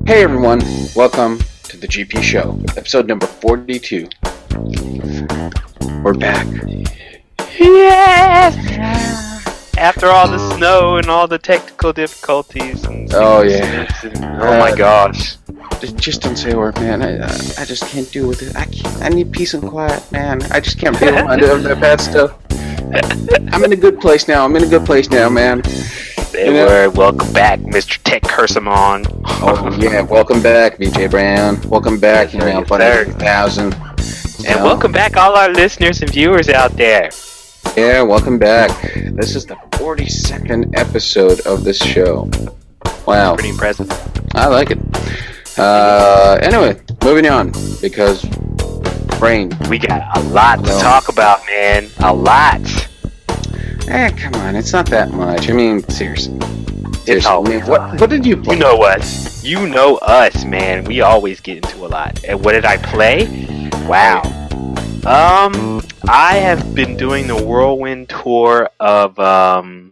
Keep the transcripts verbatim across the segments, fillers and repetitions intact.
Hey everyone, welcome to the G P Show, episode number forty-two. We're back. Yes! After all the snow and all the technical difficulties. And Oh yeah. and- oh my gosh. Just, just don't say a word, man. I, I, I just can't do with it. I can't. I need peace and quiet, man. I just can't be around that bad stuff. I'm in a good place now. I'm in a good place now, man. They You know- were. Welcome back, Mister Tech Cursamon. Oh yeah, welcome back, V J Brown. Welcome back, Yes, you sir, know, yes, buddy, sir. one thousand. And welcome back, all our listeners and viewers out there. Yeah, welcome back. This is the forty-second episode of this show. Wow, Pretty impressive. I like it. Uh, anyway, moving on, because brain. We got a lot to No. talk about, man. A lot. Eh, come on, it's not that much. I mean, seriously. It's Seriously, I mean, always what, what did you play? You know us. You know us, man. We always get into a lot. And what did I play? Wow. Um, I have been doing the whirlwind tour of um,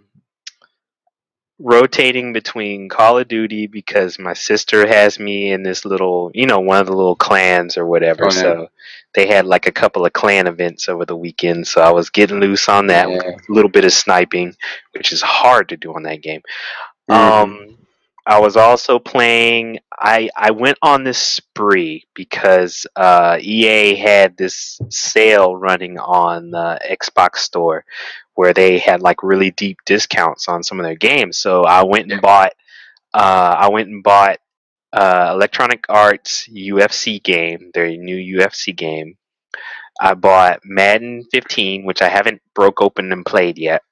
rotating between Call of Duty because my sister has me in this little, you know, one of the little clans or whatever. Oh, yeah. So they had like a couple of clan events over the weekend. So I was getting loose on that with Yeah. a little bit of sniping, which is hard to do on that game. Mhm. Um, I was also playing. I I went on this spree because uh, E A had this sale running on the Xbox Store, where they had like really deep discounts on some of their games. So I went and Yeah. bought. Uh, I went and bought uh, Electronic Arts U F C game, their new U F C game. I bought Madden fifteen, which I haven't broke open and played yet.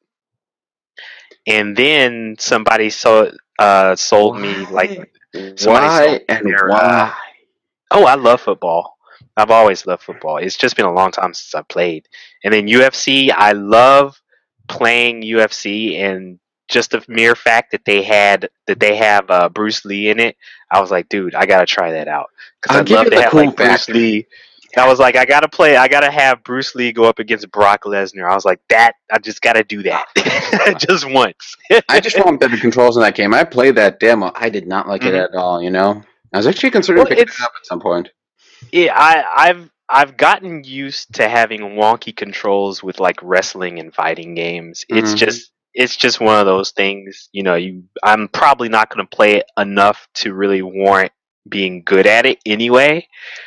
And then somebody so, uh, sold me like somebody Why sold and their, why? uh, oh, I love football. I've always loved football. It's just been a long time since I played. And then U F C, I love playing U F C, and just the mere fact that they had that they have uh, Bruce Lee in it, I was like, dude, I gotta try that out because I'll I'd give love you to the have cool like Bruce factor. Lee. I was like, I gotta play. I gotta have Bruce Lee go up against Brock Lesnar. I was like, that. I just gotta do that, just once. I just want better controls in that game. I played that demo. I did not like it Mhm. at all, you know? I was actually considering Well, picking it's- it up at some point. Yeah, I, I've I've gotten used to having wonky controls with like wrestling and fighting games. It's Mhm. just it's just one of those things. You know, you I'm probably not going to play it enough to really warrant being good at it anyway.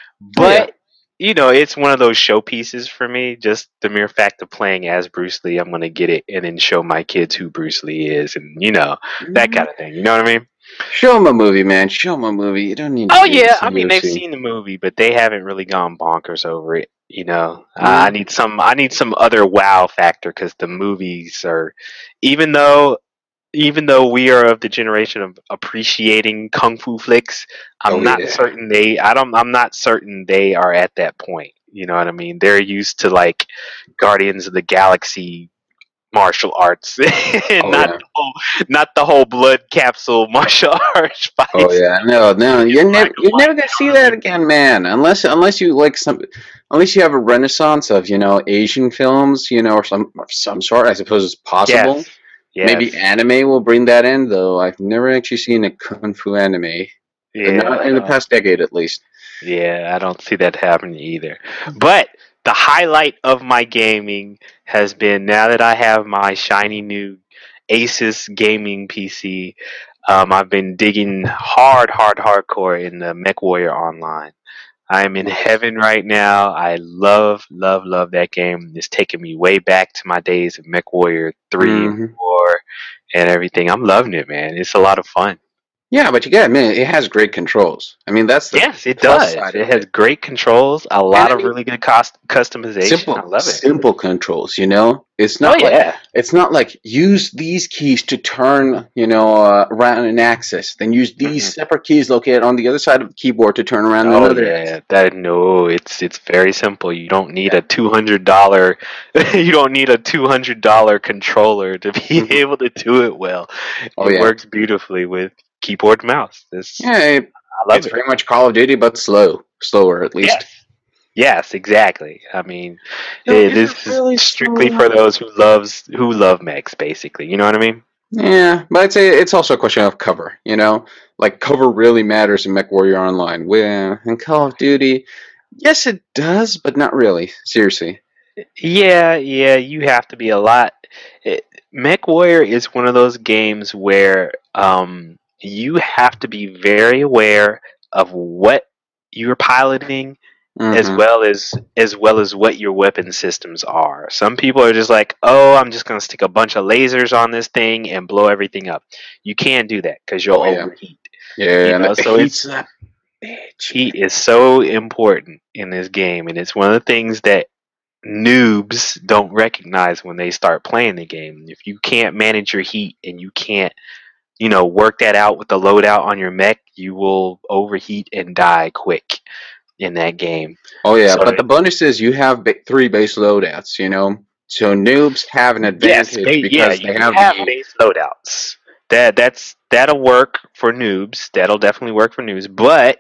But you know, it's one of those showpieces for me. Just the mere fact of playing as Bruce Lee, I'm going to get it and then show my kids who Bruce Lee is, and you know that kind of thing. You know what I mean? Show them a movie, man. Show them a movie. You don't need to Oh do yeah, this I in mean they've U F C. seen the movie, but they haven't really gone bonkers over it. You know, Mm. I I need some. I need some other wow factor because the movies are, even though, even though we are of the generation of appreciating kung fu flicks, I'm Oh, not yeah. certain they. I don't. I'm not certain they are at that point. You know what I mean? They're used to like Guardians of the Galaxy martial arts, and Oh, not yeah. the whole, not the whole blood capsule martial arts fights. Oh yeah, no, no, you're never, Black and you're white, never gonna see that again, man. Unless, unless you like some, unless you have a renaissance of, you know, Asian films, you know, or some, of some sort. I suppose it's possible. Yes. Yes. Maybe anime will bring that in, though. I've never actually seen a kung fu anime, Yeah, not in the uh, past decade, at least. yeah, I don't see that happening either. But the highlight of my gaming has been now that I have my shiny new Asus gaming P C. Um, I've been digging hard, hard, hardcore in the MechWarrior Online. I am in heaven right now. I love, love, love that game. It's taken me way back to my days of MechWarrior three, Mhm. four, and everything. I'm loving it, man. It's a lot of fun. Yeah, but you gotta admit, it has great controls. I mean, that's the Yes, it plus does. side It of has great controls, a lot I of mean- really good cost customization. simple, I love it. simple controls. You know, it's Oh not like yeah, it's not like use these keys to turn, you know, uh, around an axis. Then use these Mhm. separate keys located on the other side of the keyboard to turn around oh another. yeah. That no, it's it's very simple. You don't need a two hundred dollar. You don't need a two hundred dollar controller to be Mhm. able to do it well. Oh, It yeah. works beautifully with keyboard and mouse. This Yeah, it- I love it's it. pretty much Call of Duty, but slow, slower at least. Yes. Yes, exactly. I mean, No, eh, is this it really is strictly slow? for those who loves who love mechs, basically. You know what I mean? Yeah, but I'd say it's also a question of cover. You know, like cover really matters in MechWarrior Online. Well, in Call of Duty, yes, it does, but not really. Seriously. Yeah, yeah, you have to be a lot. It, MechWarrior is one of those games where um, you have to be very aware of what you're piloting, as Mm-hmm. well as as well as what your weapon systems are. Some people are just like, "Oh, I'm just gonna stick a bunch of lasers on this thing and blow everything up." You can't do that because you'll Oh yeah, overheat. You yeah, and know, the so heat's it's that bitch. heat is so important in this game, and it's one of the things that noobs don't recognize when they start playing the game. If you can't manage your heat and you can't, you know, work that out with the loadout on your mech, you will overheat and die quick in that game. Oh yeah, So but the bonus is you have ba- three base loadouts. You know, so noobs have an yes, advantage ba- yeah, because they you have have the. base loadouts. That that's that'll work for noobs. That'll definitely work for noobs, but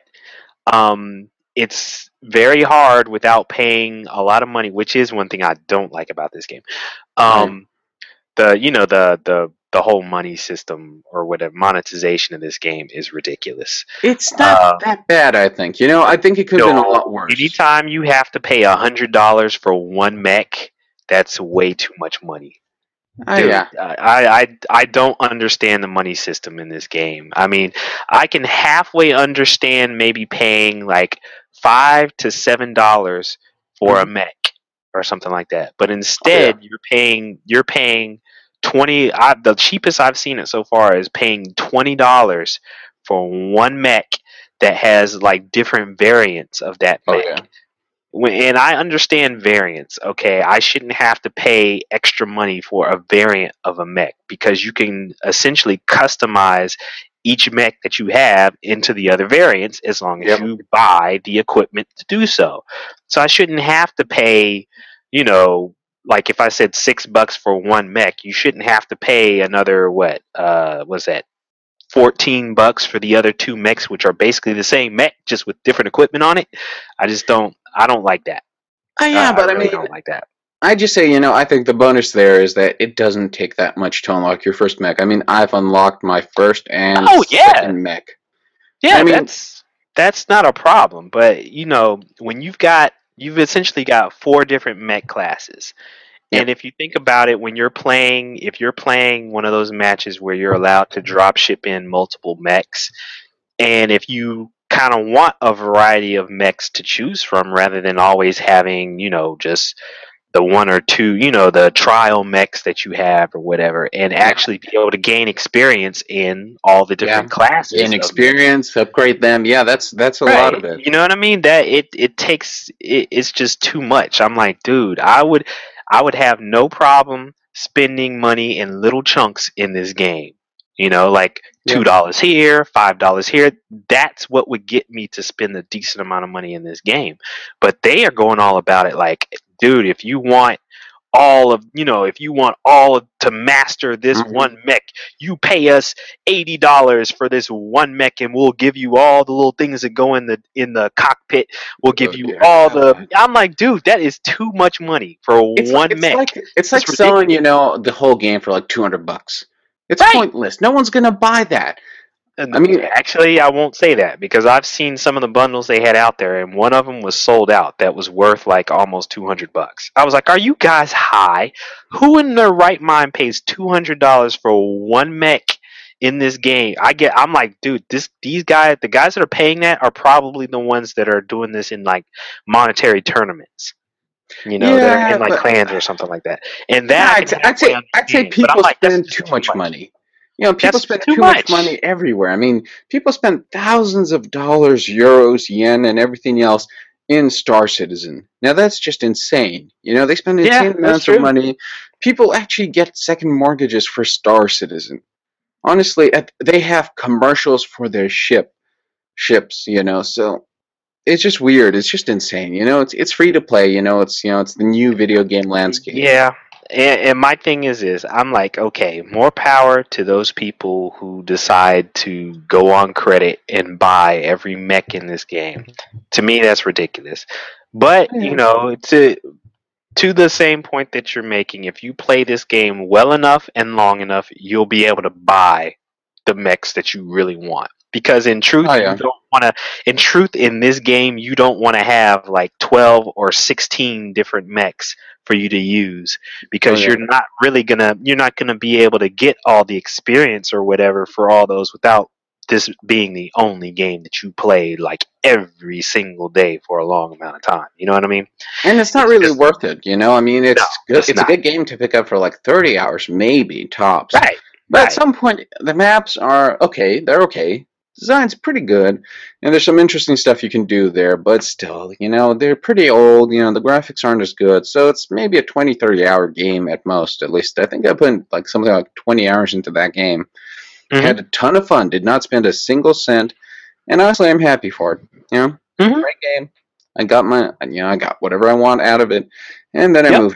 um it's very hard without paying a lot of money, which is one thing I don't like about this game. Oh yeah. Um the you know the the the whole money system or whatever monetization of this game is ridiculous. It's not Uh, that bad, I think. You know, I think it could have been a lot no, worse. anytime you have to pay a hundred dollars for one mech, that's way too much money, Oh dude. yeah. I, I I don't understand the money system in this game. I mean, I can halfway understand maybe paying like five to seven dollars for a Hmm. mech or something like that. But Oh yeah. instead, you're paying you're paying twenty. I, the cheapest I've seen it so far is paying twenty dollars for one mech that has like different variants of that Oh mech. yeah. When, and I understand variants. Okay, I shouldn't have to pay extra money for a variant of a mech because you can essentially customize each mech that you have into the other variants as long as Yep. you buy the equipment to do so. So I shouldn't have to pay, you know, like if I said six bucks for one mech, you shouldn't have to pay another what? Uh, was that fourteen bucks for the other two mechs, which are basically the same mech just with different equipment on it. I just don't. I don't like that. Oh I, yeah, I but I really mean, don't like that. I just say, you know, I think the bonus there is that it doesn't take that much to unlock your first mech. I mean, I've unlocked my first and Oh yeah, second mech. I yeah. mean, That's that's not a problem. But you know, when you've got you've essentially got four different mech classes. And yep. if you think about it, when you're playing, if you're playing one of those matches where you're allowed to drop ship in multiple mechs, and if you kind of want a variety of mechs to choose from rather than always having, you know, just the one or two, you know, the trial mechs that you have or whatever, and Yeah. actually be able to gain experience in all the Yeah. different classes Gain of mechs. experience, upgrade them. Yeah, that's that's a lot of Right. it. You know what I mean? That it it takes it, it's just too much. I'm like, dude, I would I would have no problem spending money in little chunks in this game. You know, like two Yep. dollars here, five dollars here. That's what would get me to spend a decent amount of money in this game. But they are going all about it like, dude, if you want all of you know if you want all of, to master this Hmm. one mech, you pay us eighty dollars for this one mech and we'll give you all the little things that go in the in the cockpit. We'll give Oh, you all the yeah. I'm like, dude, that is too much money for It's one it's mech. like it's like It's selling, you ridiculous. know, the whole game for like two hundred bucks. It's Right. pointless. No one's gonna buy that. I And mean, actually, I won't say that because I've seen some of the bundles they had out there, and one of them was sold out. That was worth like almost two hundred bucks. I was like, "Are you guys high? Who in their right mind pays two hundred dollars for one mech in this game?" I get. I'm like, dude, this these guys, the guys that are paying that, are probably the ones that are doing this in like monetary tournaments. You know, that are in yeah, like but clans or something like that. And that I I'd can say, I'd halfway say I'd say understand. But I'm people like, that's spend too just too much much. money. You know, people That's spend too too much money much. everywhere. I mean, people spend thousands of dollars, euros, yen, and everything else in Star Citizen. Now that's just insane. You know, they spend Yeah, insane that's amounts of true. money. People actually get second mortgages for Star Citizen. Honestly, at- they have commercials for their ship ships. You know, so it's just weird. It's just insane. You know, it's it's free to play. You know, it's you know it's the new video game landscape. Yeah, and, and my thing is is I'm like, okay, more power to those people who decide to go on credit and buy every mech in this game. To me, that's ridiculous. But you Yeah. know, it's a, to the same point that you're making, if you play this game well enough and long enough, you'll be able to buy the mechs that you really want. Because in truth, Oh you yeah, don't want to. In truth, in this game, you don't want to have like twelve or sixteen different mechs for you to use, oh because yeah. you're not really gonna. You're not gonna be able to get all the experience or whatever for all those without this being the only game that you play like every single day for a long amount of time. You know what I mean? And it's not It's really just worth it, you know. I mean, no, it's good. it's It's a not. good game to pick up for like thirty hours, maybe tops. Right, But at right. some point, the maps are okay. They're okay. Design's pretty good, and there's some interesting stuff you can do there. But still, you know, they're pretty old. You know, the graphics aren't as good. So it's maybe a twenty, thirty hour game at most. At least I think I put like something like twenty hours into that game. Hmm. Had a ton of fun. Did not spend a single cent, and honestly, I'm happy for it. You know, Hmm. great game. I got my, you know, I got whatever I want out of it, and then I Yep. moved.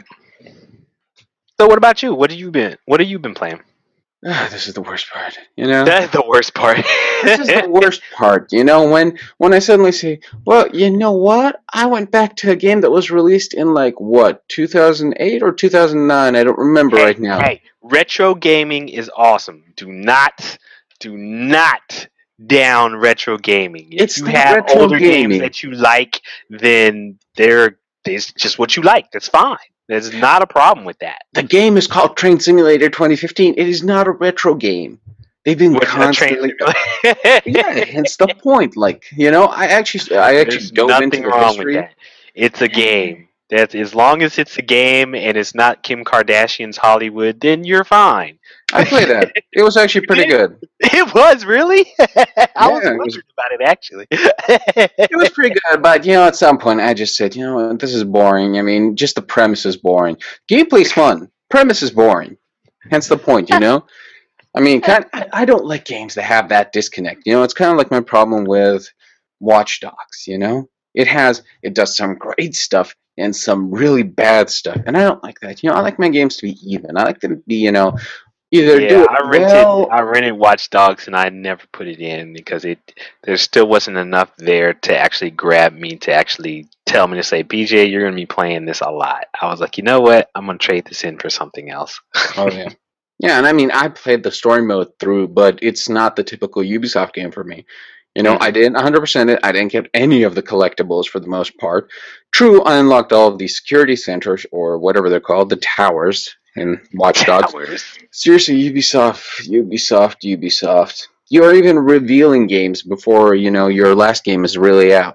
So what about you? What have you been? What have you been playing? Ah, this is the worst part. You know, That's the worst part. this is the worst part. You know, when when I suddenly say, well, you know what? I went back to a game that was released in like what, two thousand eight or two thousand nine. I don't remember Hey, right now. hey, retro gaming is awesome. Do not, do not down retro gaming. If It's you not have retro older games gaming. that you like, then they're it's just what you like. That's fine. There's not a problem with that. The game is called Train Simulator twenty fifteen. It is not a retro game. They've been What a train constantly. Yeah, simulator. hence the point. Like, you know, I actually, I actually There's dove into nothing the wrong with history. that. It's a game. That's as long as it's a game and it's not Kim Kardashian's Hollywood, then you're fine. I played that. It was actually pretty did? good. It was really. I was Yeah, it was. wondering about it actually. It was pretty good, but you know, at some point, I just said, you know, what, this is boring. I mean, just the premise is boring. Gameplay's fun. Premise is boring. Hence the point, you know. I mean, kind I, I don't like games that have that disconnect. You know, it's kind of like my problem with Watch Dogs. You know, it has it does some great stuff and some really bad stuff, and I don't like that. You know, I like my games to be even. I like them to be, you know, either do Yeah, it I rented well. I rented Watch Dogs and I never put it in because it there still wasn't enough there to actually grab me to actually tell me to say, B J, you're gonna be playing this a lot. I was like, you know what? I'm gonna trade this in for something else. Oh yeah. Yeah, and I mean, I played the story mode through, but it's not the typical Ubisoft game for me. You know, I Hmm. didn't one hundred percent it. I didn't get any of the collectibles for the most part. True, I unlocked all of the security centers, or whatever they're called, the towers in Watch Dogs. Towers. Seriously, Ubisoft, Ubisoft, Ubisoft. You're even revealing games before, you know, your last game is really out.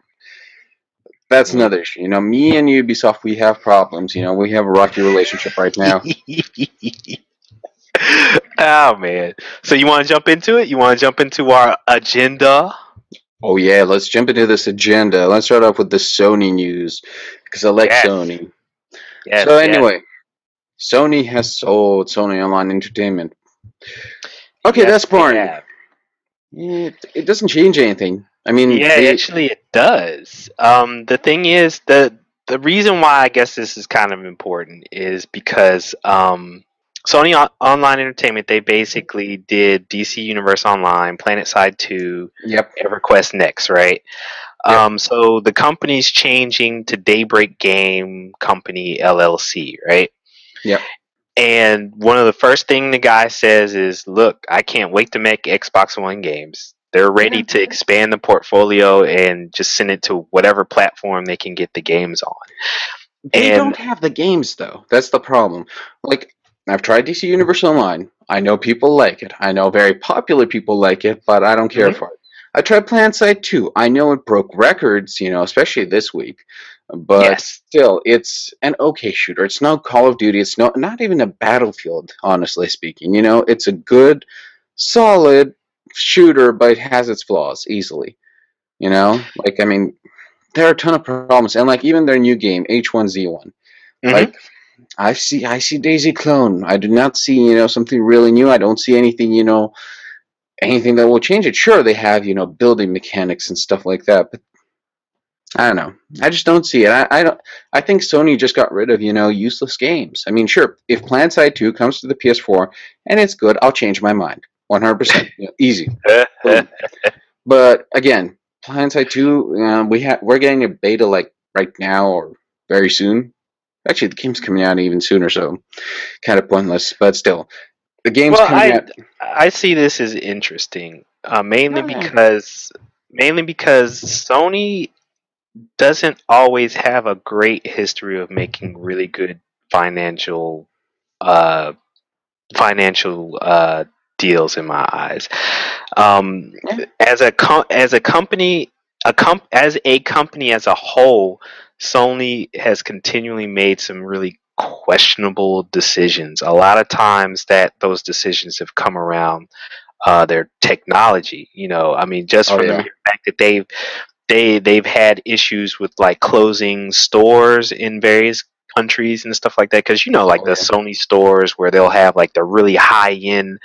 That's Mm. another issue. You know, me and Ubisoft, we have problems. You know, we have a rocky relationship right now. Oh man. So you want to jump into it? You want to jump into our agenda? Oh yeah, let's jump into this agenda. Let's start off with the Sony news because I like Yes. Sony. Yes. So Yes. anyway, Sony has sold Sony Online Entertainment. Okay, Yes, that's they boring. have. It, it doesn't change anything. I mean, Yeah, they actually it does. Um, the thing is, the the reason why I guess this is kind of important is because um, Sony On- Online Entertainment, they basically did D C Universe Online, PlanetSide two, yep, EverQuest Next, right? yep, Um, so the company's changing to Daybreak Game Company L L C, right? yep. And one of the first thing the guy says is, "Look, I can't wait to make Xbox One games. They're ready Yeah. to expand the portfolio and just send it to whatever platform they can get the games on." They And don't have the games though. That's the problem. Like I've tried D C Universe Online. I know people like it. I know very popular people like it, but I don't care Mhm. for it. I tried PlanetSide two. I know it broke records, you know, especially this week. But yes, still, it's an okay shooter. It's no Call of Duty. It's no, not even a Battlefield, honestly speaking. You know, it's a good, solid shooter, but it has its flaws easily. You know, like I mean, there are a ton of problems, and like even their new game H one Z one, hmm like I see, I see Daisy Clone. I do not see, you know, something really new. I don't see anything, you know, anything that will change it. Sure, they have, you know, building mechanics and stuff like that, but I don't know. I just don't see it. I, I don't. I think Sony just got rid of, you know, useless games. I mean, sure, if PlanetSide two comes to the P S four and it's good, I'll change my mind. one hundred percent. You know, easy. Boom. But again, PlanetSide two, uh, we have we're getting a beta like right now or very soon. Actually, the game's coming out even sooner, so kind of pointless. But still, the game's Well, coming I out. I see this as interesting, uh, mainly Eh, because mainly because Sony doesn't always have a great history of making really good financial uh, financial uh, deals in my eyes. Um, yeah. as a com- as a company, a comp- as a company as a whole, Sony has continually made some really questionable decisions. A lot of times that those decisions have come around uh, their technology. You know, I mean, just Oh from the yeah. mere fact that they've they they've had issues with like closing stores in various countries and stuff like that, because you know, like Oh the yeah. Sony stores where they'll have like the really high end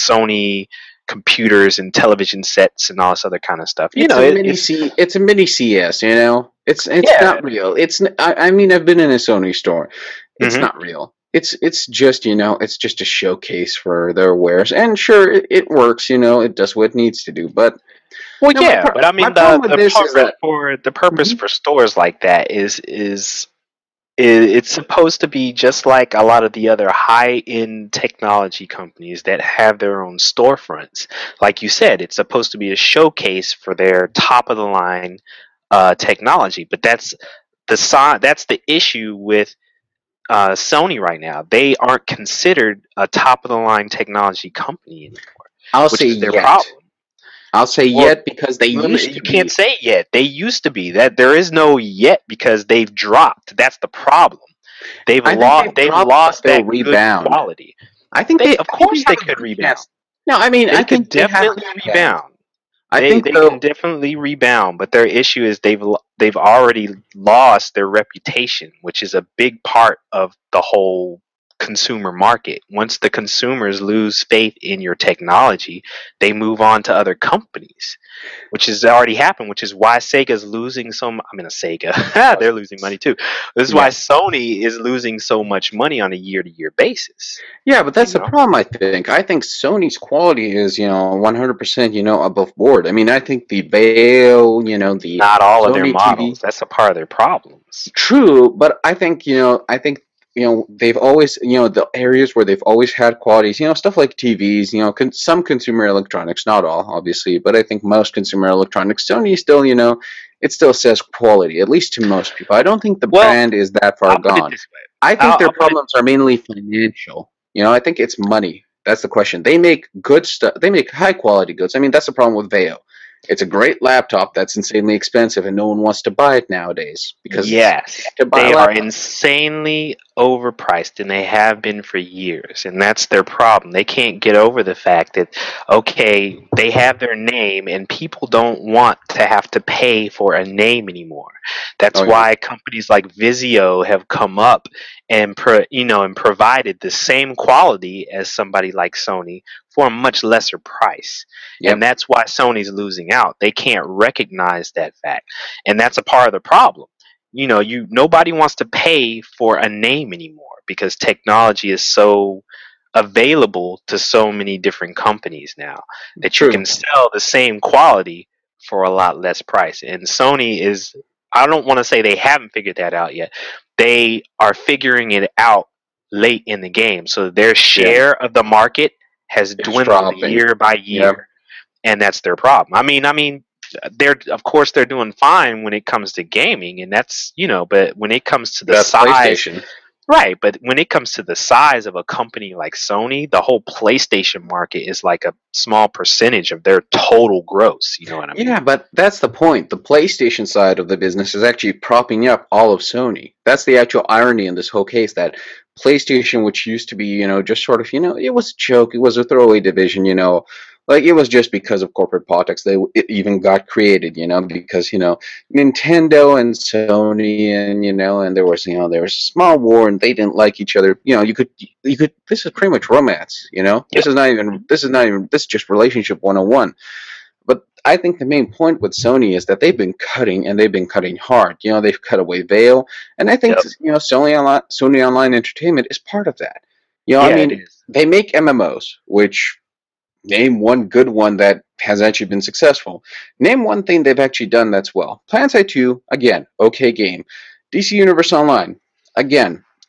Sony computers and television sets and all this other kind of stuff. You It's know, a it, mini it's C. It's a mini C S. You know, it's it's yeah. not real. It's. n- I, I mean, I've been in a Sony store. It's hmm not real. It's it's just you know, it's just a showcase for their wares, and sure, it, it works. You know, it does what it needs to do. But Well, no, my yeah, pro- but I my mean problem the with the this is purpose that. for the purpose Mhm. for stores like that is is it, it's supposed to be just like a lot of the other high end technology companies that have their own storefronts. Like you said, it's supposed to be a showcase for their top of the line uh, technology. But that's the si- that's the issue with uh, Sony right now. They aren't considered a top of the line technology company anymore, I'll which say is their yet. problem. I'll say Well, yet because they well, used to you can't be. say yet. They used to be that. There is no yet because they've dropped. That's the problem. They've I think lost. they've They've dropped, but lost they'll that good rebound. quality. I think They, they. of I think they course, have they a could good rebound. chance. No, I mean, They I could think they have a definitely good chance. rebound. I They think they can though. definitely rebound, but their issue is they've lo- they've already lost their reputation, which is a big part of the whole consumer market. Once the consumers lose faith in your technology, they move on to other companies, which has already happened, which is why Sega's losing so much. I mean, a Sega, they're losing money too. This is why Yeah. Sony is losing so much money on a year to year basis. Yeah, but You that's the know, problem, I think. I think Sony's quality is, you know, one hundred percent, you know, above board. I mean, I think the Veil, you know, the not all of their Sony T V, models. That's a part of their problems. true, but I think, you know, I think, you know, they've always, you know, the areas where they've always had qualities, you know, stuff like T Vs, you know, con- some consumer electronics, not all, obviously, but I think most consumer electronics, Sony still, you know, it still says quality, at least to most people. I don't think the Well, brand is that far I'll put it gone. this way. I think I'll, their I'll put it. problems are mainly financial. You know, I think it's money. That's the question. They make good stuff. They make high quality goods. I mean, that's the problem with Veo. It's a great laptop that's insanely expensive, and no one wants to buy it nowadays because it's Yes, to buy a they are laptop. insanely overpriced, and they have been for years, and that's their problem. They can't get over the fact that okay, they have their name, and people don't want to have to pay for a name anymore. Oh That's yeah, why companies like Vizio have come up and pro, you know and provided the same quality as somebody like Sony for a much lesser price. And yep, that's why Sony's losing out. They can't recognize that fact, and that's a part of the problem. You know, you nobody wants to pay for a name anymore because technology is so available to so many different companies now that you true. can sell the same quality for a lot less price. And Sony is, I don't want to say they haven't figured that out yet. They are figuring it out late in the game. So their Yeah, share of the market has it's dwindled dropping. year by Yep, year, and that's their problem. I mean, I mean, they're of course they're doing fine when it comes to gaming, and that's you know, but when it comes to the that's size, PlayStation. right? But when it comes to the size of a company like Sony, the whole PlayStation market is like a small percentage of their total gross. You know what I mean? Yeah, but that's the point. The PlayStation side of the business is actually propping up all of Sony. That's the actual irony in this whole case that PlayStation, which used to be, you know, just sort of, you know, it was a joke, it was a throwaway division, you know, like it was just because of corporate politics they it even got created, you know, because, you know, Nintendo and Sony and, you know, and there was, you know, there was a small war and they didn't like each other. You know, you could you could this is pretty much romance, you know? This Yep. is not even this is not even this is just relationship one oh one. But I think the main point with Sony is that they've been cutting and they've been cutting hard. You know, they've cut away Veil, and I think Yep. you know Sony Online, Sony Online Entertainment is part of that. You know, I Yeah, it mean, is. they make M M Os, which name one good one that has actually been successful. Name one thing they've actually done that's well. PlanSide two, again, okay game. D C Universe Online, again,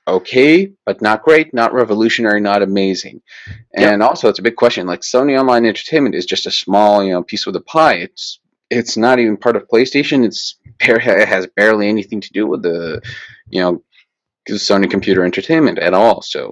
okay, but not great, not revolutionary, not amazing. Yep. And also, it's a big question. Like Sony Online Entertainment is just a small, you know, piece of the pie. It's it's not even part of PlayStation. It's it has barely anything to do with the, you know, Sony Computer Entertainment at all. So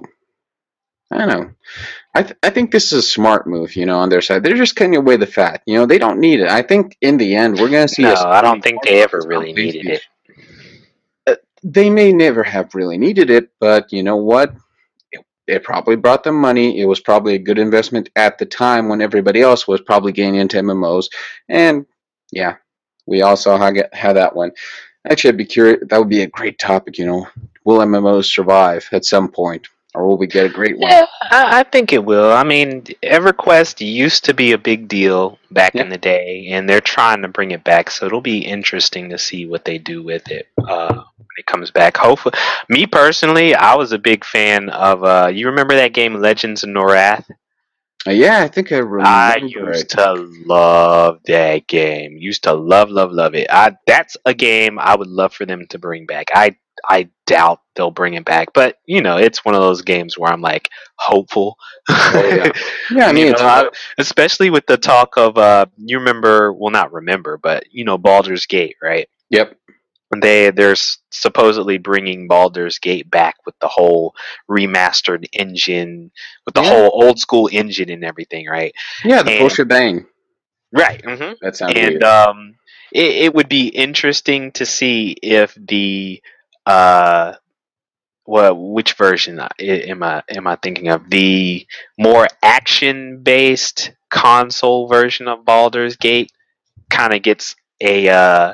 I don't know. I th- I think this is a smart move, you know, on their side. They're just cutting away the fat. You know, they don't need it. I think in the end, we're gonna see No, a I don't Sony think more they ever focused on really needed PlayStation. it. Uh, they may never have really needed it, but you know what? It, it probably brought them money. It was probably a good investment at the time when everybody else was probably getting into M M Os. And yeah, we all saw how, get, how that went. Actually, I'd be curious. That would be a great topic, you know. Will M M Os survive at some point? Or will we get a great one? Yeah, I, I think it will. I mean, EverQuest used to be a big deal back Yeah. in the day, and they're trying to bring it back. So it'll be interesting to see what they do with it uh, when it comes back. Hopefully, me personally, I was a big fan of. Uh, you remember that game, Legends of Norath? Uh, yeah, I think I I remember used it. to love that game. Used to love, love, love it. I that's a game I would love for them to bring back. I I doubt they'll bring it back, but you know, it's one of those games where I'm like hopeful. Oh yeah, yeah. I you mean, know, it's I, especially with the talk of uh, you remember? Well, not remember, but you know, Baldur's Gate, right? yep, They they're s- supposedly bringing Baldur's Gate back with the whole remastered engine, with the yeah, whole old school engine and everything, right? yeah. The full And shebang. right. hmm That sounds And weird. um, it, it would be interesting to see if the uh, well, which version I- am I am I thinking of? The more action based console version of Baldur's Gate kind of gets a uh,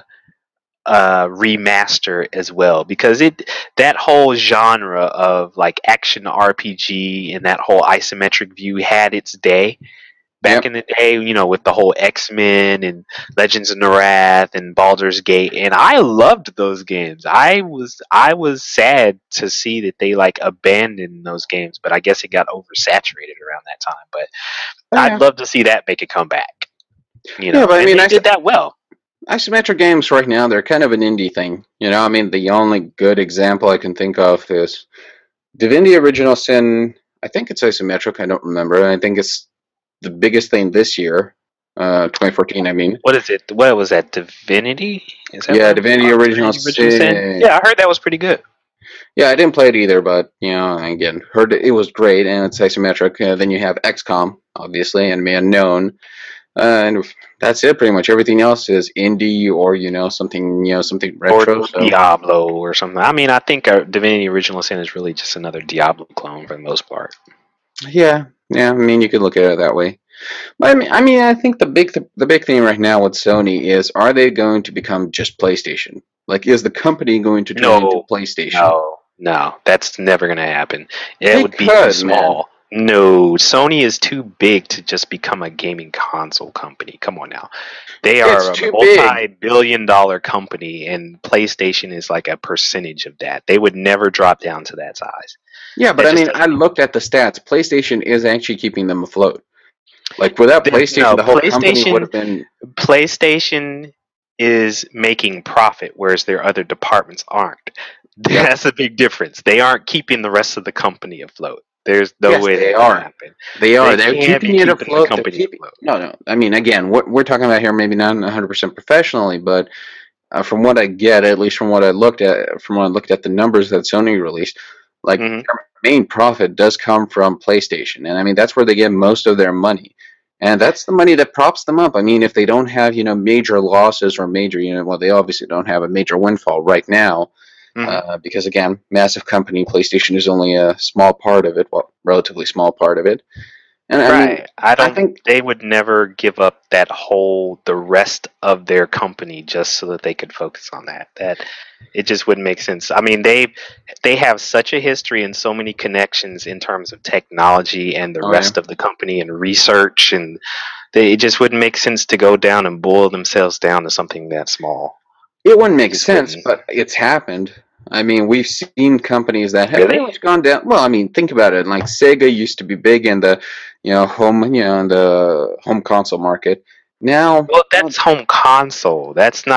uh, remaster as well, because it that whole genre of like action R P G and that whole isometric view had its day back Yep. in the day, you know, with the whole X Men and Legends of Norath and Baldur's Gate, and I loved those games. I was I was sad to see that they like abandoned those games, but I guess it got oversaturated around that time. But Oh I'd yeah, love to see that make a comeback, you yeah. know, But I and mean, they iso- did that well. isometric games right now they're kind of an indie thing. You know, I mean, the only good example I can think of is Divinity Original Sin. I think it's isometric. I don't remember. I think it's the biggest thing this year, uh, twenty fourteen. I mean, What is it? What was that? Divinity? Is that what yeah, it was Divinity called? Original Divinity Original Sin? Sin. Yeah, I heard that was pretty good. Yeah, I didn't play it either, but you know, again, heard it, it was great, and it's isometric. Uh, then you have X COM, obviously, and Unknown, uh, and that's it. Pretty much everything else is indie or you know something you know something Or retro. So Diablo or something. I mean, I think uh, Divinity Original Sin is really just another Diablo clone for the most part. yeah, yeah. I mean, you could look at it that way. But I mean, I mean, I think the big th- the big thing right now with Sony is, are they going to become just PlayStation? Like, is the company going to turn into No, PlayStation? no, no. That's never going to happen. It They would be too could, man. small. No, Sony is too big to just become a gaming console company. Come on now. They It's are a too big. multi billion dollar company, and PlayStation is like a percentage of that. They would never drop down to that size. Yeah, but That I just mean, I doesn't. looked at the stats. PlayStation is actually keeping them afloat. Like without There- PlayStation, no, the whole company would PlayStation have been. PlayStation is making profit, whereas their other departments aren't. Yep. That's a big difference. They aren't keeping the rest of the company afloat. There's no Yes, way they that can are. happen. They are. They They're can't be keeping it keeping the afloat. They're company keeping. afloat. No, no. I mean, again, what we're talking about here, maybe not one hundred percent professionally, but uh, from what I get, at least from what I looked at, from what I looked at the numbers that Sony released, like hmm their main profit does come from PlayStation, and I mean that's where they get most of their money, and that's the money that props them up. I mean, if they don't have you know major losses or major you know well, they obviously don't have a major windfall right now, hmm uh, because again, massive company, PlayStation is only a small part of it, well, relatively small part of it, and I mean, Right. I I don't. think They would never give up that whole the rest of their company just so that they could focus on that. That it just wouldn't make sense. I mean, they they have such a history and so many connections in terms of technology and the oh yeah, rest of the company and research, and they, it just wouldn't make sense to go down and boil themselves down to something that small. it wouldn't It make just sense, wouldn't. but it's happened. I mean, we've seen companies that have pretty Really? much gone down. Well, I mean, think about it. Like Sega used to be big in the, you know, home, you know, in the home console market. Now, Well, well, that's home console. That's not.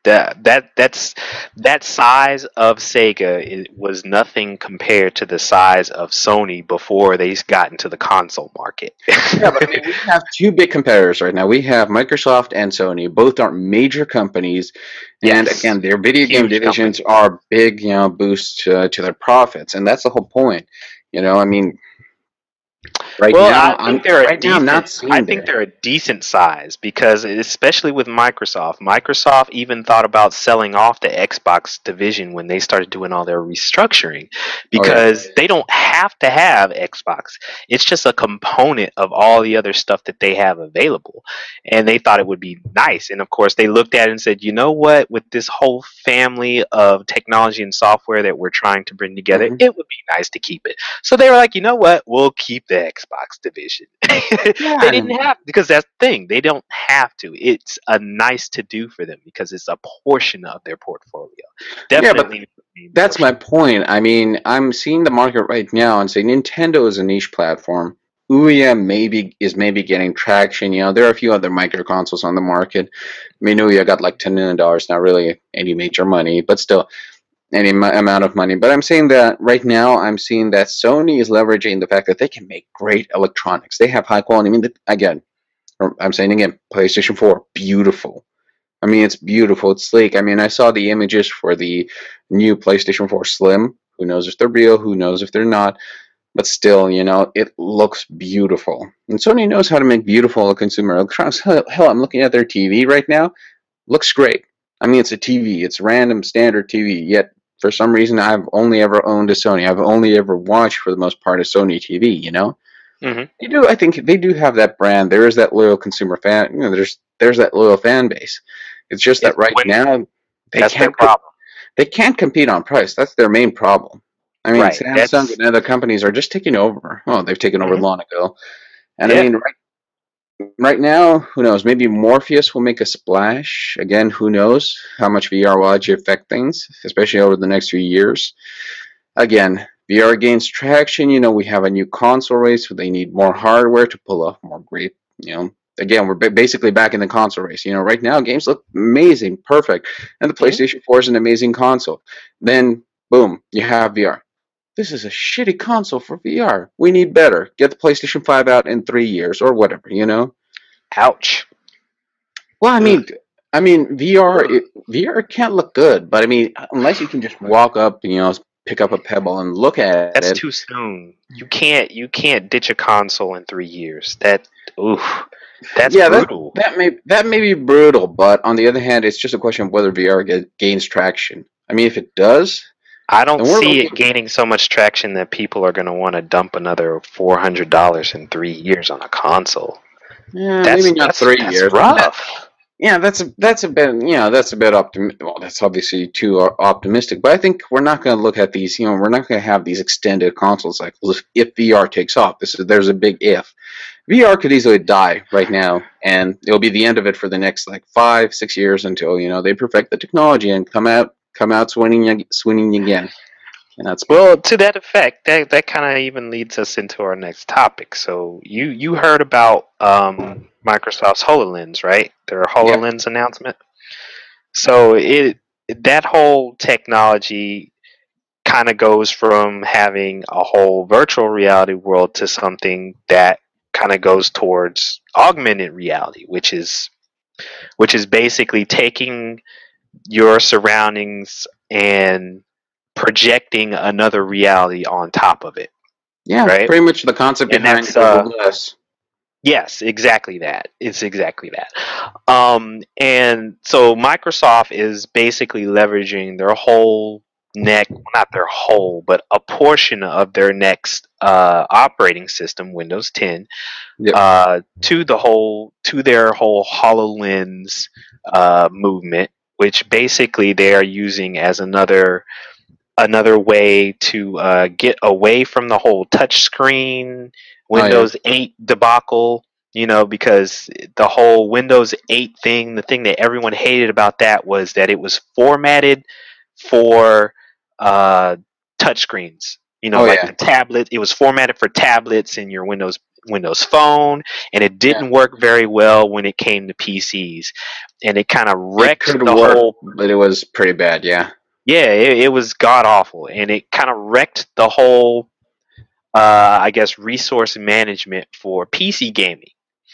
That that that's that size of Sega it was nothing compared to the size of Sony before they got into the console market. Yeah, but I mean, we have two big competitors right now. We have Microsoft and Sony. Both are major companies, and Yes, again, their video game huge divisions companies. are big, you know, boosts to, to their profits, and that's the whole point. You know, I mean, right Well, now, I think I'm they're a right now I'm decent. not I seeing think there. they're a decent size because, especially with Microsoft, Microsoft even thought about selling off the Xbox division when they started doing all their restructuring, Oh yeah. because they don't have to have Xbox. It's just a component of all the other stuff that they have available, and they thought it would be nice. And of course, they looked at it and said, you know what? With this whole family of technology and software that we're trying to bring together, Hmm. it would be nice to keep it. So they were like, you know what? We'll keep the Xbox division. Yeah, They I didn't mean, have, because that's the thing. They don't have to. It's a nice to do for them because it's a portion of their portfolio. yeah, but Definitely a main that's my portion. point. I mean, I'm seeing the market right now and say Nintendo is a niche platform. Ouya maybe is maybe getting traction. You know, there are a few other micro consoles on the market. I mean, Ouya got like ten million dollars, not really any major money, but still any m- amount of money. But I'm saying that right now, I'm seeing that Sony is leveraging the fact that they can make great electronics. They have high quality. I mean, the, again, I'm saying again, PlayStation four, beautiful. I mean, it's beautiful. It's sleek. I mean, I saw the images for the new PlayStation four Slim. Who knows if they're real? Who knows if they're not? But still, you know, it looks beautiful. And Sony knows how to make beautiful consumer electronics. Hell, hell, I'm looking at their T V right now. Looks great. I mean, it's a T V. It's random standard T V. Yet, for some reason, I've only ever owned a Sony. I've only ever watched, for the most part, a Sony T V. You know, Hmm. they do. I think they do have that brand. There is that loyal consumer fan. You know, there's there's that loyal fan base. It's just It's that right when now they that's their can't co- problem. they can't compete on price. That's their main problem. I mean, Right. Samsung That's and other companies are just taking over. Oh, they've taken over hmm long ago. And I yeah. mean, right, right now, who knows? Maybe Morpheus will make a splash. Again, who knows how much V R will actually affect things, especially over the next few years. Again, V R gains traction. You know, we have a new console race, so they need more hardware to pull off more great. You know, again, we're basically back in the console race. You know, right now games look amazing, perfect, and the hmm PlayStation four is an amazing console. Then, boom, you have V R. This is a shitty console for V R. We need better. Get the PlayStation five out in three years or whatever. You know. Ouch. Well, I Ugh. mean, I mean, V R it, V R can't look good, but I mean, unless you can just walk up, you know, pick up a pebble and look at That's it. too soon. You can't. You can't ditch a console in three years. That. Oof. That's Yeah, that brutal. that may that may be brutal, but on the other hand, it's just a question of whether V R get, gains traction. I mean, if it does, I don't then we're see it looking. gaining so much traction that people are going to want to dump another four hundred dollars in three years on a console. Yeah, maybe That's not that's three that's years. I mean, that rough. yeah, that's a that's a bit you know that's a bit optim. Well, that's obviously too uh, optimistic. But I think we're not going to look at these. You know, we're not going to have these extended console cycles if, if V R takes off. This is there's a big if. V R could easily die right now, and it'll be the end of it for the next like five, six years until you know they perfect the technology and come out come out swinging swinging again. And that's Well, to that effect, that that kind of even leads us into our next topic. So you you heard about um, Microsoft's Hololens, right? Their yeah. Hololens announcement. So it that whole technology kind of goes from having a whole virtual reality world to something that kind of goes towards augmented reality, which is which is basically taking your surroundings and projecting another reality on top of it, Yeah, right? pretty much the concept And behind that's Google uh Glass. yes, exactly that. It's exactly that. Um and so Microsoft is basically leveraging their whole neck, not their whole, but a portion of their next uh operating system, Windows ten, Yep. uh to the whole to their whole HoloLens uh movement, which basically they are using as another another way to uh, get away from the whole touchscreen Oh yeah. Windows eight debacle. You know, because the whole Windows eight thing, the thing that everyone hated about that was that it was formatted for uh, touchscreens. You know, Oh like yeah. the tablet, it was formatted for tablets and your Windows Windows Phone, and it Yeah. didn't work very well when it came to P Cs, and it kind of It wrecked could the work, whole. but it was pretty bad. Yeah. Yeah, it, it was god awful, and it kind of wrecked the whole. Uh, I guess resource management for P C gaming,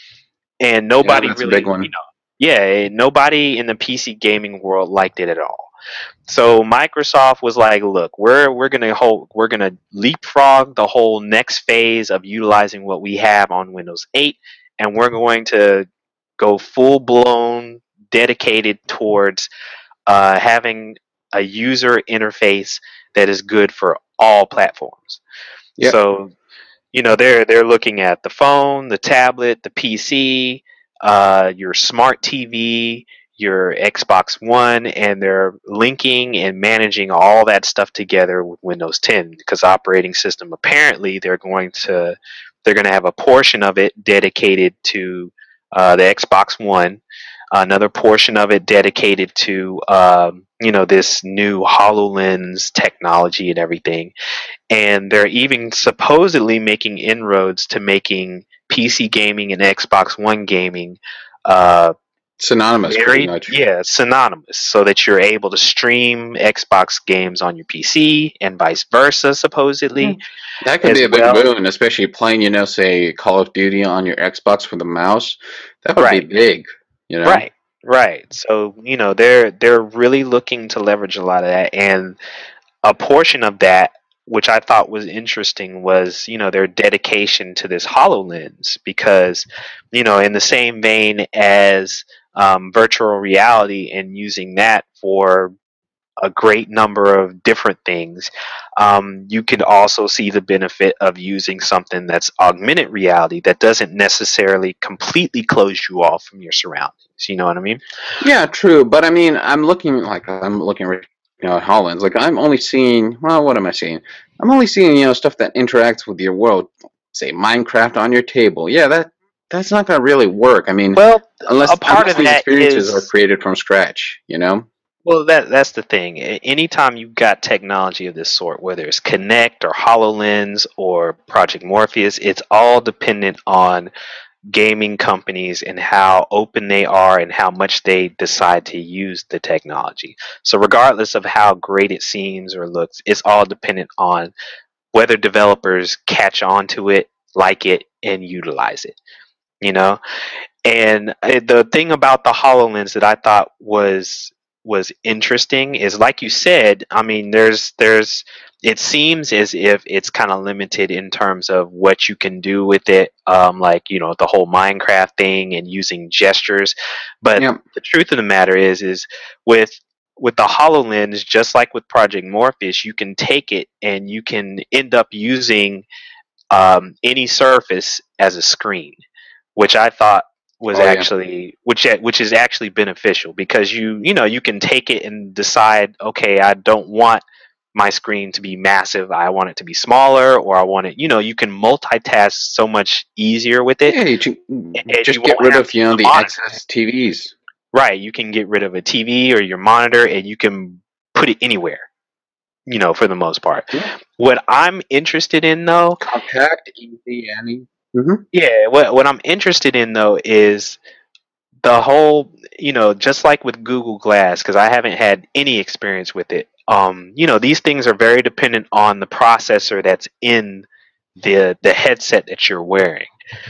and Yeah, nobody that's a big really, you one. know, yeah, nobody in the P C gaming world liked it at all. So Microsoft was like, "Look, we're we're gonna hold, we're gonna leapfrog the whole next phase of utilizing what we have on Windows eight, and we're going to go full blown dedicated towards uh, having a user interface that is good for all platforms." Yep. So you know they're they're looking at the phone, the tablet, the P C, uh, your smart T V, your Xbox One, and they're linking and managing all that stuff together with Windows ten because operating system apparently they're going to they're going to have a portion of it dedicated to uh, the Xbox One, another portion of it dedicated to um, you know this new HoloLens technology and everything, and they're even supposedly making inroads to making P C gaming and Xbox One gaming uh, Synonymous, pretty very much. yeah synonymous, so that you're able to stream Xbox games on your P C and vice versa, Yeah. supposedly That could as be a big well. boon, especially playing, you know, say Call of Duty on your Xbox with a mouse. That would be Right, big, you know. right, right. So you know they're they're really looking to leverage a lot of that, and a portion of that, which I thought was interesting, was you know their dedication to this HoloLens because you know in the same vein as um, virtual reality and using that for a great number of different things, um, you could also see the benefit of using something that's augmented reality that doesn't necessarily completely close you off from your surroundings. You know what I mean? Yeah, true. But I mean, I'm looking like I'm looking right now at Hollands. Like I'm only seeing. Well, what am I seeing? I'm only seeing you know stuff that interacts with your world. Say Minecraft on your table. Yeah, that that's not gonna really work. I mean, Well, a unless part unless of these that experiences are is created from scratch. You know. Well, that that's the thing. A- Anytime you've got technology of this sort, whether it's Kinect or HoloLens or Project Morpheus, it's all dependent on gaming companies and how open they are and how much they decide to use the technology. So, regardless of how great it seems or looks, it's all dependent on whether developers catch on to it, like it, and utilize it. You know, and uh, the thing about the HoloLens that I thought was was interesting is, like you said, I mean, there's there's it seems as if it's kind of limited in terms of what you can do with it, um, like you know the whole Minecraft thing and using gestures. But Yeah. the truth of the matter is, is with with the HoloLens, just like with Project Morpheus, you can take it and you can end up using um, any surface as a screen, which I thought was Oh yeah. actually which which is actually beneficial because you you know you can take it and decide, okay, I don't want my screen to be massive, I want it to be smaller, or I want it, you know, you can multitask so much easier with it, Yeah. You ju- and you just get won't rid have to of you use know a the monitor. excess T Vs. Right, you can get rid of a T V or your monitor and you can put it anywhere, you know, for the most part. Yeah. What I'm interested in though, Compact, easy, any. Mm-hmm. yeah, what what I'm interested in though is the whole, you know, just like with Google Glass, because I haven't had any experience with it. Um, you know, these things are very dependent on the processor that's in the the headset that you're wearing.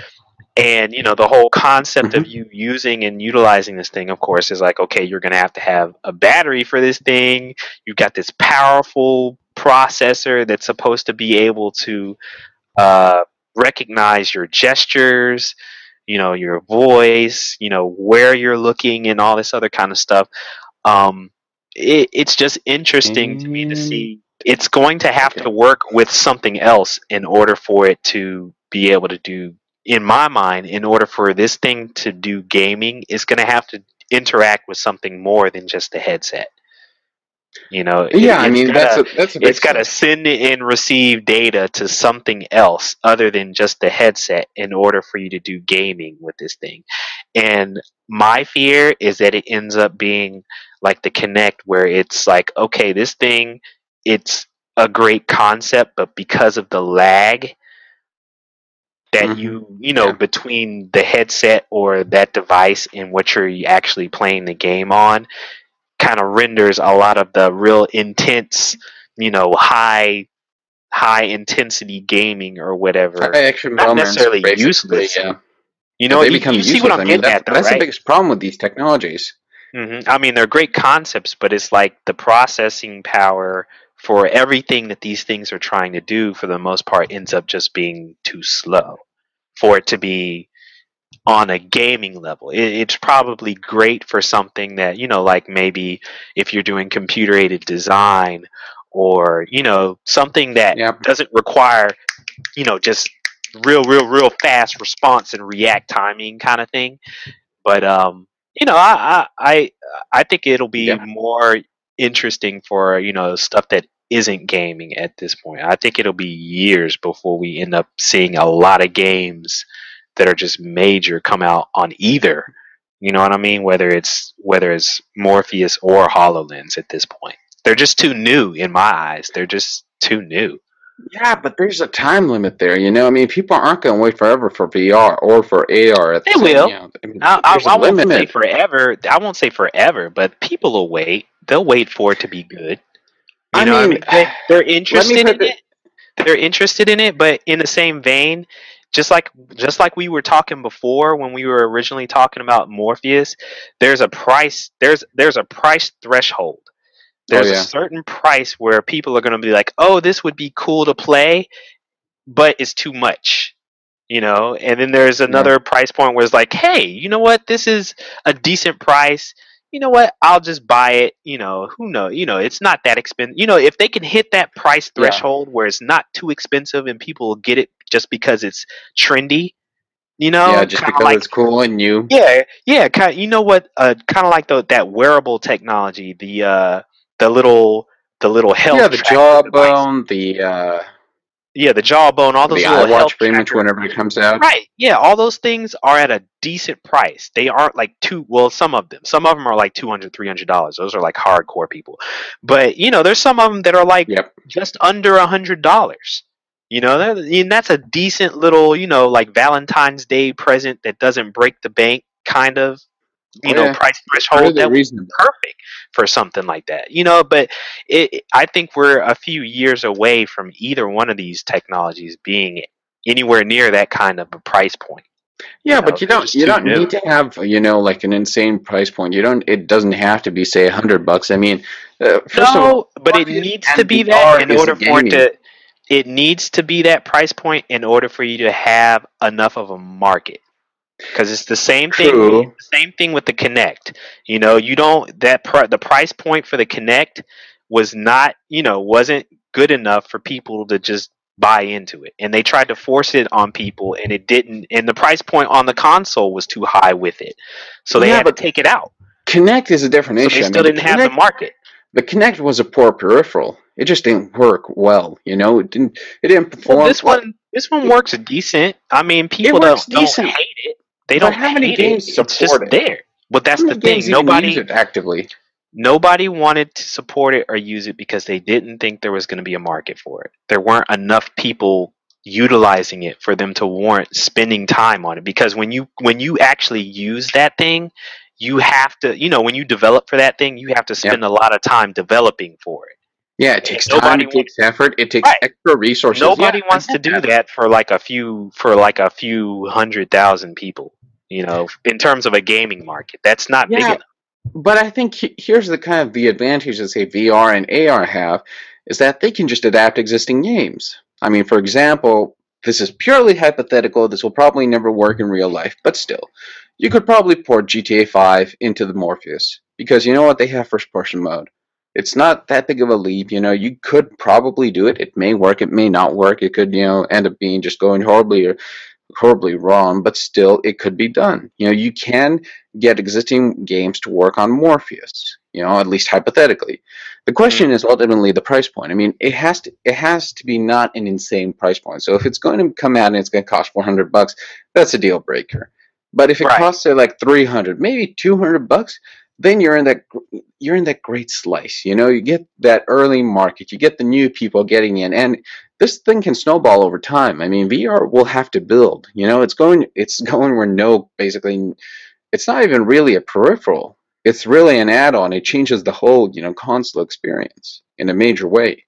And you know, the whole concept of Mm-hmm. you using and utilizing this thing, of course, is like, okay, you're going to have to have a battery for this thing. You've got this powerful processor that's supposed to be able to uh, recognize your gestures, you know, your voice, you know, where you're looking, and all this other kind of stuff. Um, it, it's just interesting to me to And see it's going to have okay. to work with something else in order for it to be able to do. In my mind, in order for this thing to do gaming, it's going to have to interact with something more than just the headset. You know, it, Yeah, I it's mean that's gotta a that's a big it's gotta step. send and receive data to something else other than just the headset in order for you to do gaming with this thing. And my fear is that it ends up being like the Kinect, where it's like, okay, this thing, it's a great concept, but because of the lag, that Hmm. you you know Yeah. between the headset or that device and what you're actually playing the game on kind of renders a lot of the real intense, you know, high high intensity gaming or whatever, High action not moments, necessarily basically, useless. yeah. You Yeah, know, they you, become you see what useless. I'm I mean, getting that's at, though, that's the right? biggest problem with these technologies. hmm I mean, they're great concepts, but it's like the processing power for everything that these things are trying to do, for the most part, ends up just being too slow for it to be on a gaming level. It, it's probably great for something that, you know, like maybe if you're doing computer aided design or, you know, something that Yeah. doesn't require, you know, just real, real, real fast response and react timing kind of thing. But um, you know, I I I I think it'll be Yeah. more interesting for, you know, stuff that isn't gaming at this point. I think it'll be years before we end up seeing a lot of games that are just major come out on either. You know what I mean? Whether it's whether it's Morpheus or HoloLens at this point. They're just too new in my eyes. They're just too new. Yeah, but there's a time limit there, you know. I mean, people aren't going to wait forever for V R or for A R at the They same, you will. know. I mean, I, I, there's a I won't say limit. forever. I won't say forever, but people will wait. They'll wait for it to be good. You I know what I mean, mean? They they're let me interested put in it. it. They're interested in it, but in the same vein, just like just like we were talking before when we were originally talking about Morpheus, there's a price. There's there's a price threshold. Oh There's a yeah, certain price where people are going to be like, "Oh, this would be cool to play," but it's too much. You know, and then there's yeah, another price point where it's like, hey, you know what, this is a decent price. You know what, I'll just buy it. You know, who knows, you know, it's not that expensive. You know, if they can hit that price yeah, threshold where it's not too expensive and people will get it just because it's trendy, you yeah. know, Just kind of because like, it's cool and new. yeah, yeah, kind, you know what, uh kind of like the that wearable technology, the uh the little the little Yeah, health the tracker device. jawbone, the uh, Yeah, the jawbone, all the those little health iWatch, pretty much tracker. whenever it comes out. Right. Yeah, all those things are at a decent price. They aren't like two, well, some of them. Some of them are like two hundred, three hundred dollars. Those are like hardcore people. But, you know, there's some of them that are like Yep. just under a hundred dollars. You know, that, and that's a decent little, you know, like Valentine's Day present that doesn't break the bank kind of, Oh you know, yeah, price it's threshold. really That would be reasonable. perfect for something like that. You know, but it, I think we're a few years away from either one of these technologies being anywhere near that kind of a price point. You Yeah, know, but you they're don't just you too don't new. need to have you know like an insane price point. You don't. It doesn't have to be say a hundred bucks. I mean, uh, first of all, No, but it Morpheus needs to and be that V R in is a order for it gaming. to. It needs to be that price point in order for you to have enough of a market. Because it's the same thing. True. The same thing with the Connect. You know, you don't that pr- the price point for the Connect was not, you know, wasn't good enough for people to just buy into it, and they tried to force it on people, and it didn't. And the price point on the console was too high with it, so they Yeah, had to but take it out. Connect is a different So they issue. I still mean, the didn't have the Connect market. the Connect was a poor peripheral. It just didn't work well. You know, it didn't it didn't Well, perform this like one, this one it, works decent. I mean, it people works don't don't decent. hate it. They But don't how many hate it. games It's just support it? there. But How that's the many games thing. even use Nobody it actively? Nobody wanted to support it or use it because they didn't think there was going to be a market for it. There weren't enough people utilizing it for them to warrant spending time on it. Because when you when you actually use that thing, you have to, you know, when you develop for that thing, you have to spend Yep. a lot of time developing for it. Yeah, it And takes time. nobody It wants takes effort. It takes right. extra resources. Yeah, Nobody I wants to get do that. that for like a few for like a few hundred thousand people. You know, in terms of a gaming market, that's not big Yeah, enough. but I think he- here's the kind of the advantage that say V R and A R have is that they can just adapt existing games. I mean, for example, this is purely hypothetical. This will probably never work in real life, but still, you could probably port G T A five into the Morpheus because you know what, they have first person mode. It's not that big of a leap, you know. You could probably do it. It may work. It may not work. It could, you know, end up being just going horribly or horribly wrong, but still, it could be done. You know, you can get existing games to work on Morpheus. You know, at least hypothetically. The question Mm, is ultimately the price point. I mean, it has to it has to be not an insane price point. So if it's going to come out and it's going to cost four hundred bucks, that's a deal breaker. But if it right. costs say like three hundred, maybe two hundred bucks, then you're in that you're in that great slice. You know, you get that early market, you get the new people getting in, and this thing can snowball over time. I mean, V R will have to build. You know, it's going it's going where no basically it's not even really a peripheral. It's really an add-on. It changes the whole, you know, console experience in a major way.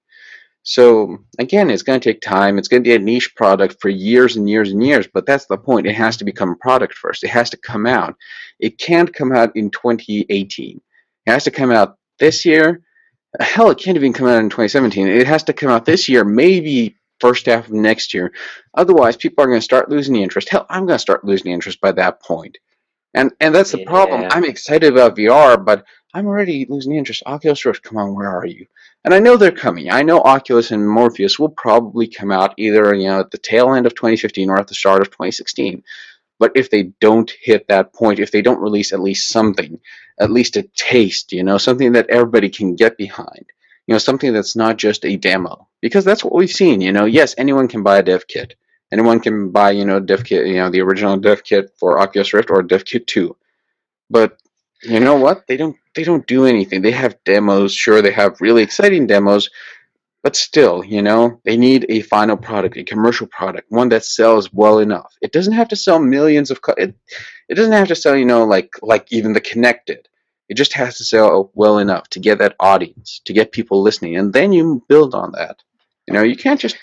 So again, it's going to take time. It's going to be a niche product for years and years and years, but that's the point. It has to become a product first. It has to come out. It can't come out in twenty eighteen. It has to come out this year. Hell, it can't even come out in twenty seventeen. It has to come out this year, maybe first half of next year. Otherwise, people are going to start losing the interest. Hell, I'm going to start losing the interest by that point. And and that's the problem. Yeah. I'm excited about V R, but I'm already losing interest. Oculus Rift, come on, where are you? And I know they're coming. I know Oculus and Morpheus will probably come out either, you know, at the tail end of twenty fifteen or at the start of twenty sixteen. But if they don't hit that point, if they don't release at least something, at least a taste, you know, something that everybody can get behind, you know, something that's not just a demo, because that's what we've seen. You know, yes, anyone can buy a dev kit. Anyone can buy, you know, dev kit, you know, the original dev kit for Oculus Rift or dev kit two. But you know what? They don't they don't do anything. They have demos, sure, they have really exciting demos, but still, you know, they need a final product, a commercial product, one that sells well enough. It doesn't have to sell millions of co- it. It doesn't have to sell, you know, like like even the Connected. It just has to sell well enough to get that audience, to get people listening, and then you build on that. You know, you can't just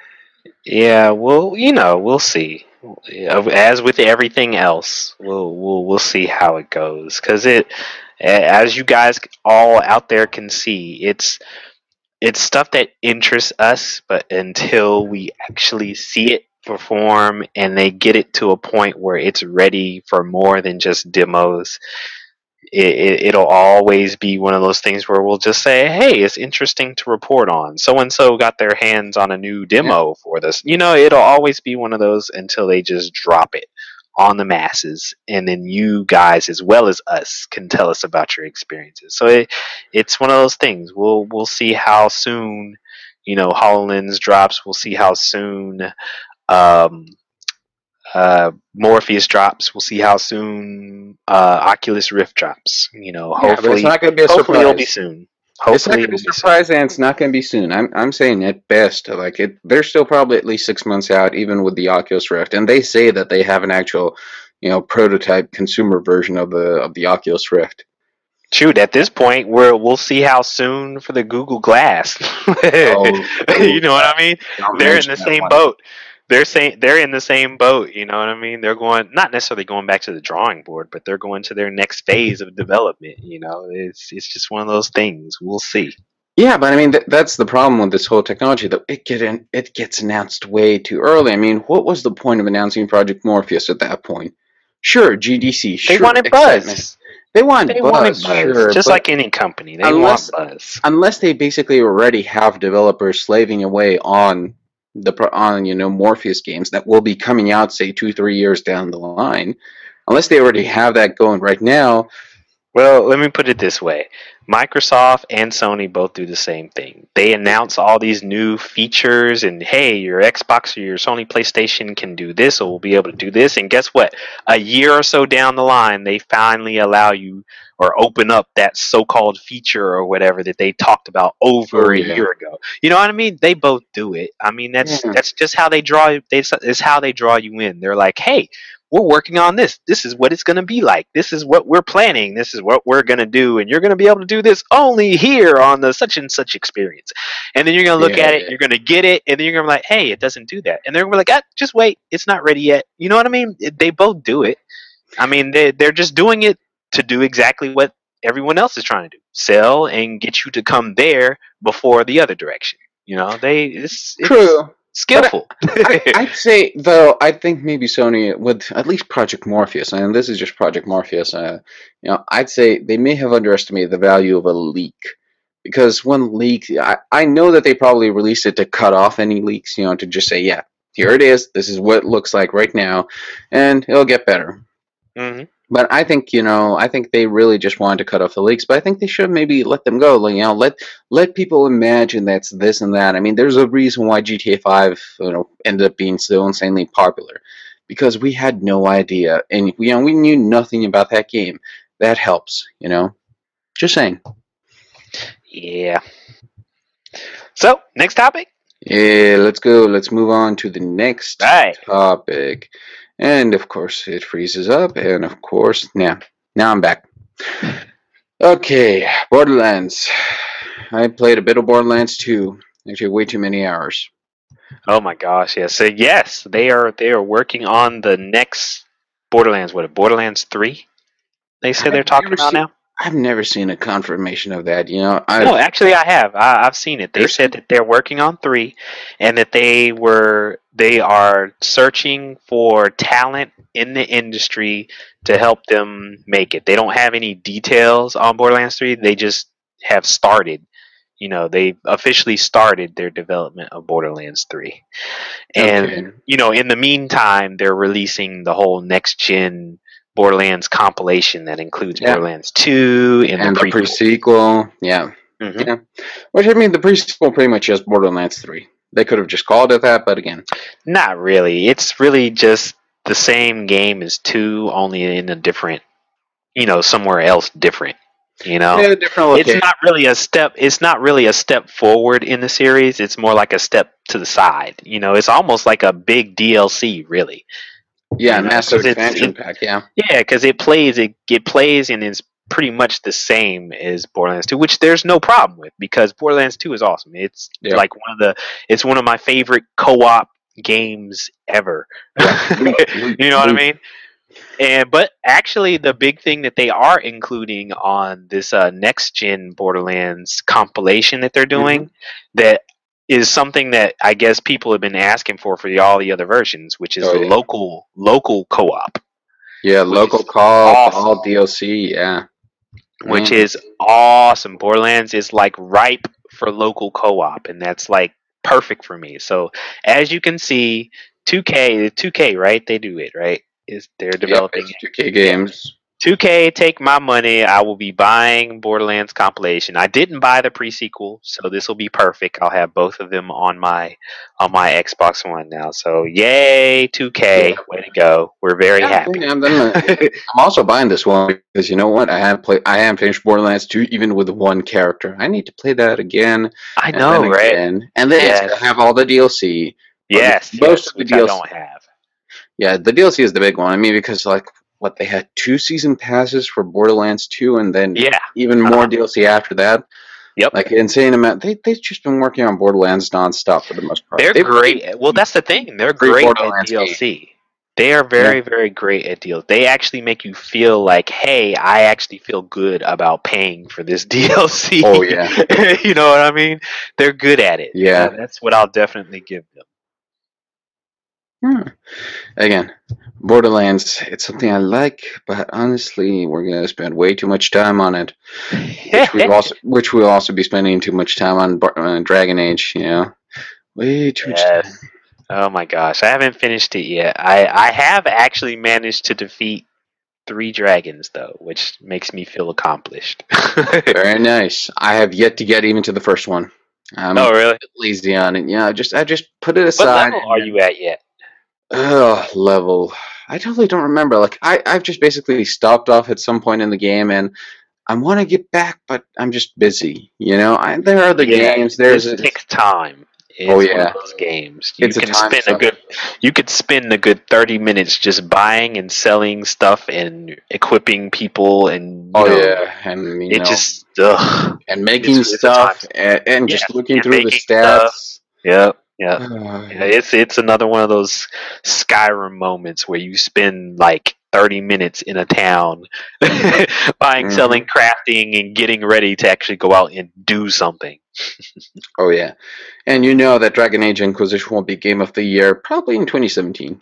Yeah, well, you know, we'll see. As with everything else, we'll we'll we'll see how it goes. Because it, as you guys all out there can see, it's it's stuff that interests us, but until we actually see it perform and they get it to a point where it's ready for more than just demos, it, it, it'll always be one of those things where we'll just say, hey, it's interesting to report on. So and so got their hands on a new yeah. demo for this. You know, it'll always be one of those until they just drop it on the masses. And then you guys, as well as us, can tell us about your experiences. So it, it's one of those things. We'll, we'll see how soon, you know, HoloLens drops. We'll see how soon. Um, uh, Morpheus drops. We'll see how soon uh, Oculus Rift drops. You know, Yeah, but it's hopefully, not going to be a hopefully it'll be surprise. soon. It's not Hopefully going to be it'll a be soon. surprise, and it's not going to be soon. I'm I'm saying at best, like it, they're still probably at least six months out, even with the Oculus Rift, and they say that they have an actual, you know, prototype consumer version of the of the Oculus Rift. Shoot, at this point, we're, we'll see how soon for the Google Glass. Oh, You know what I mean? don't They're in mention the that same one. boat. They're saying they're in the same boat. You know what I mean? They're going not necessarily going back to the drawing board, but they're going to their next phase of development. You know, it's it's just one of those things. We'll see. Yeah, but I mean th- that's the problem with this whole technology. That it get in, it gets announced way too early. I mean, what was the point of announcing Project Morpheus at that point? Sure, G D C, They sure, wanted excitement. buzz. They want They buzz, wanted buzz, sure, just but like any company. They unless want buzz. unless they basically already have developers slaving away on the pro- on you know Morpheus games that will be coming out say two three years down the line, unless they already have that going right now. Well, let me put it this way. Microsoft and Sony both do the same thing. They announce all these new features and hey, your Xbox or your Sony PlayStation can do this or will be able to do this. And guess what? A year or so down the line, they finally allow you or open up that so-called feature or whatever that they talked about Oh over a yeah, year ago. You know what I mean? They both do it. I mean, that's yeah, that's just how they draw you. They, it's how they draw you in. They're like, hey, we're working on this. This is what it's going to be like. This is what we're planning. This is what we're going to do. And you're going to be able to do this only here on the such and such experience. And then you're going to look yeah, at it, yeah. you're going to get it, and then you're going to be like, hey, it doesn't do that. And they're going to be like, ah, just wait. It's not ready yet. You know what I mean? It, they both do it. I mean, they, they're just doing it to do exactly what everyone else is trying to do sell and get you to come there before the other direction. You know, they it's, it's True. But skillful. I, I'd say, though, I think maybe Sony, with at least Project Morpheus, and this is just Project Morpheus, uh, you know, I'd say they may have underestimated the value of a leak. Because when leak, I, I know that they probably released it to cut off any leaks, you know, to just say, yeah, here it is, this is what it looks like right now, and it'll get better. hmm But I think you know, I think they really just wanted to cut off the leaks. But I think they should maybe let them go. Like, you know, let let people imagine that's this and that. I mean, there's a reason why G T A Five, you know, ended up being so insanely popular, because we had no idea, and you know, we knew nothing about that game. That helps, you know. Just saying. Yeah. So, next topic. Yeah, let's go. Let's move on to the next Right. topic. And of course, it freezes up. And of course, yeah, now I'm back. Okay, Borderlands. I played a bit of Borderlands two. Actually, way too many hours. Oh my gosh, yes. So yes, they are they are working on the next Borderlands. What, Borderlands three? They say they're I've talking never about seen. now. I've never seen a confirmation of that. You know, No, I've actually, I have. I, I've seen it. They said seriously. that they're working on three, and that they were they are searching for talent in the industry to help them make it. They don't have any details on Borderlands three. They just have started. You know, they officially started their development of Borderlands three, Okay, and you know, in the meantime, they're releasing the whole next gen Borderlands compilation that includes yeah, Borderlands two and the and the prequel. pre-sequel, yeah, hmm yeah. Which I mean, the pre-sequel pretty much is Borderlands three. They could have just called it that, but again, Not really. It's really just the same game as two, only in a different, you know, somewhere else different. You know, yeah, different it's location. not really a step. It's not really a step forward in the series. It's more like a step to the side. You know, it's almost like a big D L C, really. Yeah, You know, massive because it's expansion it, pack. Yeah, yeah, because it plays it it plays and is pretty much the same as Borderlands two, which there's no problem with because Borderlands two is awesome. It's yep. like one of the it's one of my favorite co-op games ever. Yeah, Loot, loot, You know what I loot. mean? And but actually the big thing that they are including on this uh, next gen Borderlands compilation that they're hmm doing that is something that I guess people have been asking for for the, all the other versions, which is Oh the yeah, local local co-op, yeah. which Local is co-op, awesome. all D L C. Yeah, Which man. is awesome. Borderlands is like ripe for local co-op, and that's like perfect for me. So as you can see, two K, two K, right? They do it, right? Is they're Yep, developing it's it. two K Yeah. games. two K, take my money. I will be buying Borderlands compilation. I didn't buy the pre-sequel, so this will be perfect. I'll have both of them on my on my Xbox One now. So yay, two K, Yeah, way to go. We're very yeah. Then, happy. and then uh, I'm also buying this one because you know what? I have play. I haven't finished Borderlands two even with one character. I need to play that again I and then know, right? again, and then it's Yes. gonna have all the D L C. Or the, Yes, most of yes, the which I D L C. don't have. Yeah, the D L C is the big one. I mean, because like what they had two season passes for Borderlands two, and then Yeah. even more Uh-huh. D L C after that. Yep. Like an insane amount. They they've just been working on Borderlands nonstop for the most part. They're They've made great. Well, that's the thing. They're great great at Borderlands game. D L C. They are Yeah. very, very great at deals. They actually make you feel like, hey, I actually feel good about paying for this D L C. Oh yeah. You know what I mean? They're good at it. Yeah. Uh, that's what I'll definitely give them. Hmm. Again, Borderlands. It's something I like, but honestly, we're gonna spend way too much time on it. Which we also, which we'll also be spending too much time on uh, Dragon Age. You know, way too much time. Yes. Oh my gosh, I haven't finished it yet. I I have actually managed to defeat three dragons though, which makes me feel accomplished. Very nice. I have yet to get even to the first one. I'm a Oh really? bit lazy on it. Yeah, I just I just put it What aside level and are then you at yet? ugh, level. I totally don't remember. Like I I've just basically stopped off at some point in the game and I want to get back, but I'm just busy. You know, I, there are other Yeah, games. There's this a, takes time. oh It's one of yeah, those games. You it's a can time spend a suck. good you could spend a good thirty minutes just buying and selling stuff and equipping people and you Oh know yeah, and you it know, just ugh, and it's making it's a time stuff and, and yes, just looking and through the making stuff. stats. Yep, yep. Uh, Yeah, it's it's another one of those Skyrim moments where you spend like thirty minutes in a town buying, selling, mhm. crafting and getting ready to actually go out and do something. Oh yeah, and you know that Dragon Age Inquisition will be Game of the Year probably in twenty seventeen.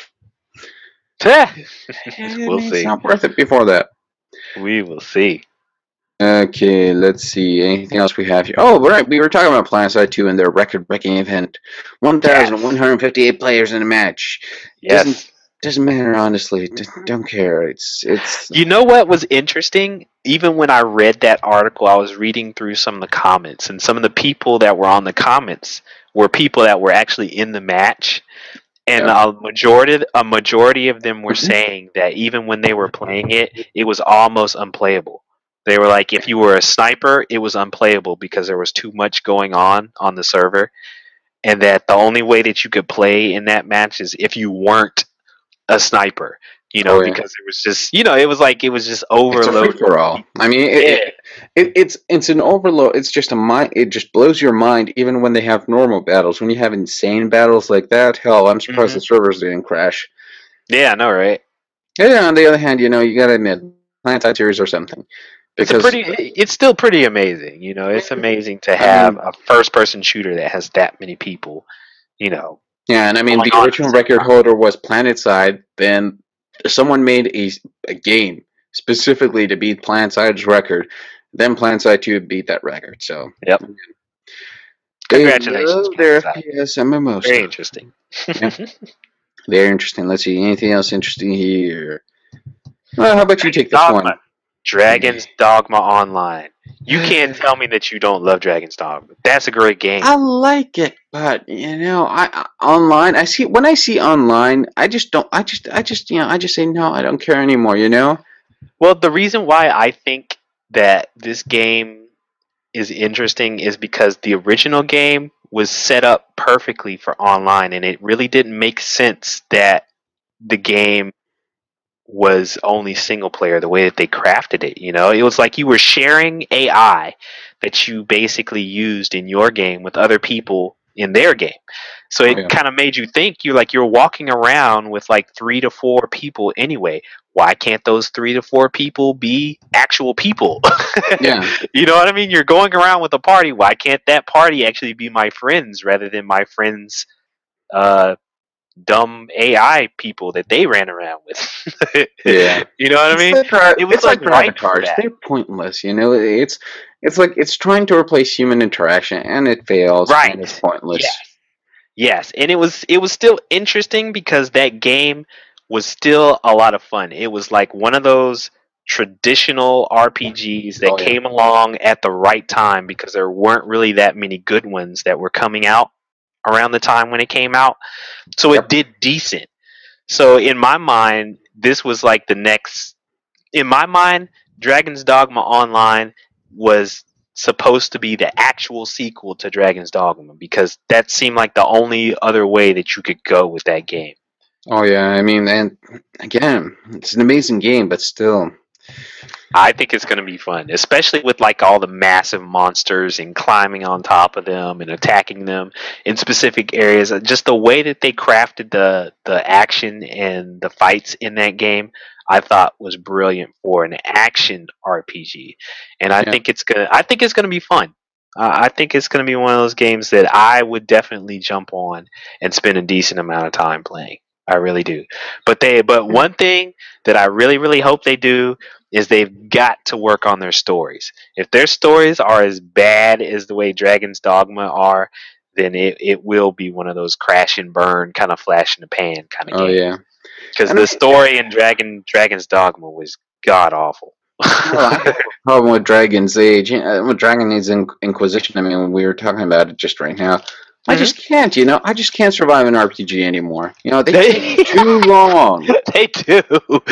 I We'll mean, it's see. not worth it before that. We will see. Okay, let's see. Anything else we have here? Oh, right. We were talking about PlanetSide two and their record-breaking event. Yes. one thousand one hundred fifty-eight players in a match. Doesn't Yes. doesn't matter, honestly. D- don't care. It's it's. You know what was interesting? Even when I read that article, I was reading through some of the comments, and some of the people that were on the comments were people that were actually in the match, and Yeah. a majority a majority of them were saying that even when they were playing it, it was almost unplayable. They were like, if you were a sniper, it was unplayable because there was too much going on on the server. and that the only way that you could play in that match is if you weren't a sniper. You know, Oh yeah. because it was just, you know, it was like it was just It's a free overloaded. for all. I mean, it, Yeah. it, it, it's it's an overload. It's just a mind. It just blows your mind. Even when they have normal battles, when you have insane battles like that, hell, I'm surprised hmm the servers didn't crash. Yeah, I know, right? Yeah. On the other hand, you know, you gotta admit, Plant Series or something, It's a because pretty. It's still pretty amazing. You know, it's amazing to I have mean, a first-person shooter that has that many people. You know, yeah, and I mean, going the on at the original same record time. holder was PlanetSide. Then someone made a, a game specifically to beat PlanetSide's record. Then PlanetSide two beat that record. So Yep. they Congratulations, love their PlanetSide. F P S M M O Very stuff. interesting. Yeah, very interesting. Let's see, anything else interesting here? Well, how about you take this Dogma. one? Dragon's Dogma Online. You can't tell me that you don't love Dragon's Dogma. That's a great game. I like it, but you know, I, I online. I see when I see online, I just don't. I just, I just, you know, I just say no. I don't care anymore. You know. Well, the reason why I think that this game is interesting is because the original game was set up perfectly for online, and it really didn't make sense that the game was only single player the way that they crafted it. You know, it was like you were sharing A I that you basically used in your game with other people in their game. So Oh it yeah. kind of made you think you're like you're walking around with like three to four people anyway. Why can't those three to four people be actual people? Yeah. You know what I mean? You're going around with a party. Why can't that party actually be my friends rather than my friends' uh, dumb A I people that they ran around with? Yeah. You know what I It's mean? like dri- It was it's like like driving ripe for cars. that. They're pointless. You know, it's it's like it's trying to replace human interaction, and it fails, and it's Right. pointless. Yes. Yes, and it was it was still interesting because that game was still a lot of fun. It was like one of those traditional R P Gs that Oh yeah. came along at the right time because there weren't really that many good ones that were coming out around the time when it came out. So it Yep. did decent. So in my mind, this was like the next in my mind, Dragon's Dogma Online was supposed to be the actual sequel to Dragon's Dogma because that seemed like the only other way that you could go with that game. Oh yeah. I mean, and again, it's an amazing game, but still, I think it's going to be fun, especially with like all the massive monsters and climbing on top of them and attacking them in specific areas. Just the way that they crafted the the action and the fights in that game, I thought was brilliant for an action R P G, and I yeah. think it's gonna. I think it's gonna be fun. Uh, I think it's gonna be one of those games that I would definitely jump on and spend a decent amount of time playing. I really do. But they. But one thing that I really, really hope they do is they've got to work on their stories. If their stories are as bad as the way Dragon's Dogma are, then it, it will be one of those crash and burn kind of flash in the pan kind of Oh games. yeah. Because And the I, story in Dragon Dragon's Dogma was god awful. well, I have a problem with Dragon's Age. Uh, with Dragon Age In- Inquisition. I mean, we were talking about it just right now. I Mhm. just can't. You know, I just can't survive an R P G anymore. You know, they They- take too long. They do.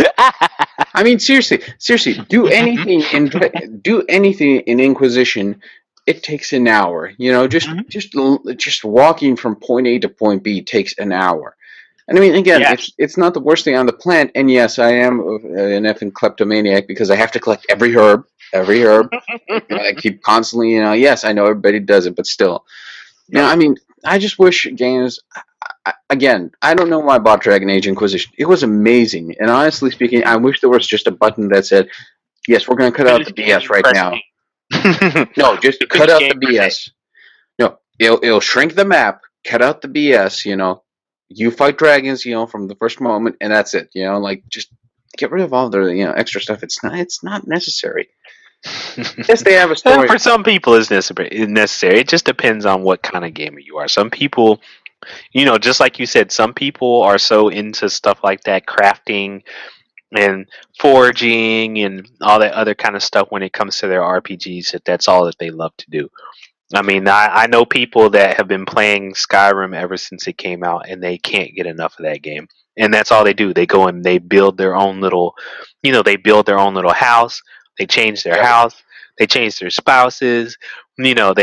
I mean, seriously, seriously, do anything in Dra- do anything in Inquisition. It takes an hour. You know, just Mhm. just l- just walking from point A to point B takes an hour. And I mean, again, Yes. it's it's not the worst thing on the planet. And yes, I am uh, an effing kleptomaniac because I have to collect every herb, every herb. I keep constantly, you know. Yes, I know everybody does it, but still, you know, I mean, I just wish games. I, again, I don't know why I bought Dragon Age Inquisition. It was amazing, and honestly speaking, I wish there was just a button that said, "Yes, we're going to cut out the B S right now." No, just cut out the B S. No, it'll it'll shrink the map, cut out the B S. You know, you fight dragons, you know, from the first moment, and that's it. You know, like just get rid of all the you know extra stuff. It's not it's not necessary. Yes, they have a story. For some people, it's necessary. necessary. It just depends on what kind of gamer you are. Some people, you know, just like you said, some people are so into stuff like that, crafting and foraging and all that other kind of stuff when it comes to their R P Gs, that that's all that they love to do. I mean, I, I know people that have been playing Skyrim ever since it came out, and they can't get enough of that game. And that's all they do. They go and they build their own little, you know, they build their own little house. They change their Yep. house. They change their spouses. You know, they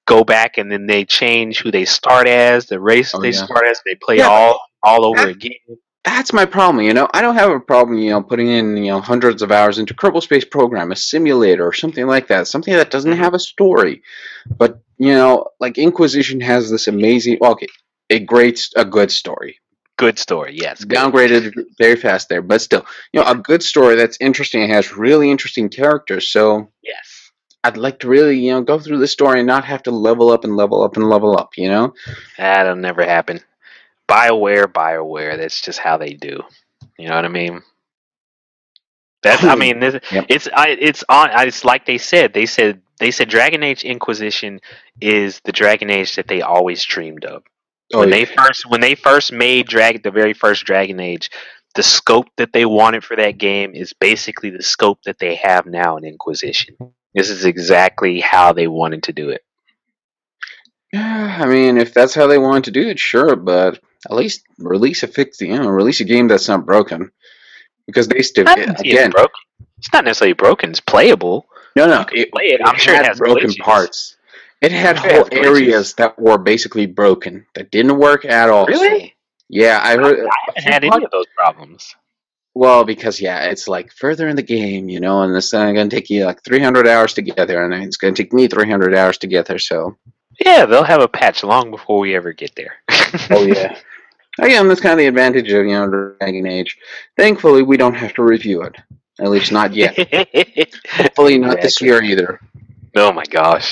go back and then they change who they start as, the race Oh they yeah. start as. They play Yeah, all all over that, again. that's my problem. You know, I don't have a problem. You know, putting in you know hundreds of hours into Kerbal Space Program, a simulator, or something like that. Something that doesn't Mm-hmm. have a story. But you know, like Inquisition has this amazing, okay, a great, a good story. Good story, yes. Good. Downgraded very fast there, but still, you know, a good story that's interesting and has really interesting characters. So Yes. I'd like to really, you know, go through the story and not have to level up and level up and level up. You know? That'll never happen. BioWare, BioWare. That's just how they do. You know what I mean? That's. I mean, this, Yep. it's. I. It's on. It's like they said. They said. They said Dragon Age Inquisition is the Dragon Age that they always dreamed of. Oh, When yeah. they first when they first made Dragon the very first Dragon Age, the scope that they wanted for that game is basically the scope that they have now in Inquisition. This is exactly how they wanted to do it. Yeah, I mean, if that's how they want to do it, sure, but at least release a fix, you know, release a game that's not broken. Because they still, I didn't see again, it's broken. It's not necessarily broken. It's playable. no, no, You can it, play it. it I'm sure it had has broken glitches. parts. It had I'm sure it whole has glitches. areas that were basically broken, that didn't work at all. So, Really? yeah, I heard. I a haven't few had pod- any of those problems. Well, because yeah, it's like further in the game, you know, and it's uh, going to take you like three hundred hours to get there, and it's going to take me three hundred hours to get there. So, Yeah, they'll have a patch long before we ever get there. oh yeah, again, that's kind of the advantage of you know Dragon Age. Thankfully, we don't have to review it, at least not yet. Hopefully, not this Exactly. year either. Oh my gosh.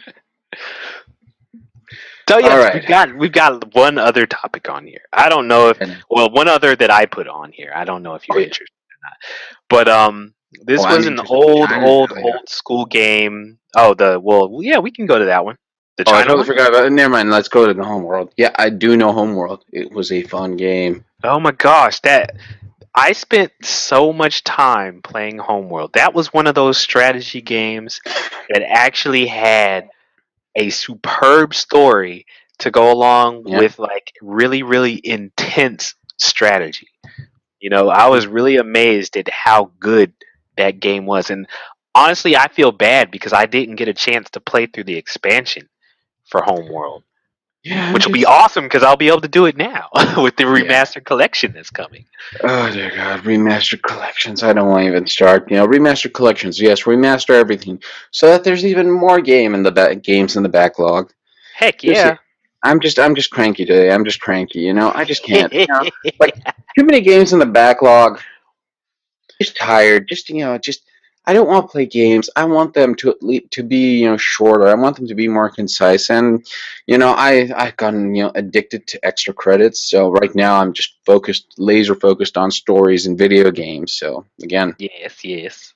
So yes, All right. we've got we've got one other topic on here. I don't know if well one other that I put on here. I don't know if you're Oh, yeah. interested or not. But um this Oh, I'm was an interested. old, China, old, oh, yeah. old school game. Oh the well yeah, we can go to that one. The Oh, I China totally one? forgot about it. Never mind. Let's go to the Homeworld. Yeah, I do know Homeworld. It was a fun game. Oh my gosh, that I spent so much time playing Homeworld. That was one of those strategy games that actually had a superb story to go along Yeah. with like really, really intense strategy. You know, I was really amazed at how good that game was. And honestly, I feel bad because I didn't get a chance to play through the expansion for Homeworld. Yeah, Which will be awesome because I'll be able to do it now with the Yeah. remastered collection that's coming. Oh dear God, remastered collections. I don't want to even start. You know, remastered collections. Yes, remaster everything so that there's even more game in the ba- games in the backlog. Heck Just- yeah. I'm just, I'm just cranky today. I'm just cranky. You know, I just can't. You know, like too many games in the backlog. Just tired. Just you know, just I don't want to play games. I want them to at least to be you know shorter. I want them to be more concise. And you know, I I've gotten you know addicted to extra credits. So right now I'm just focused, laser focused on stories and video games. So again, yes, yes.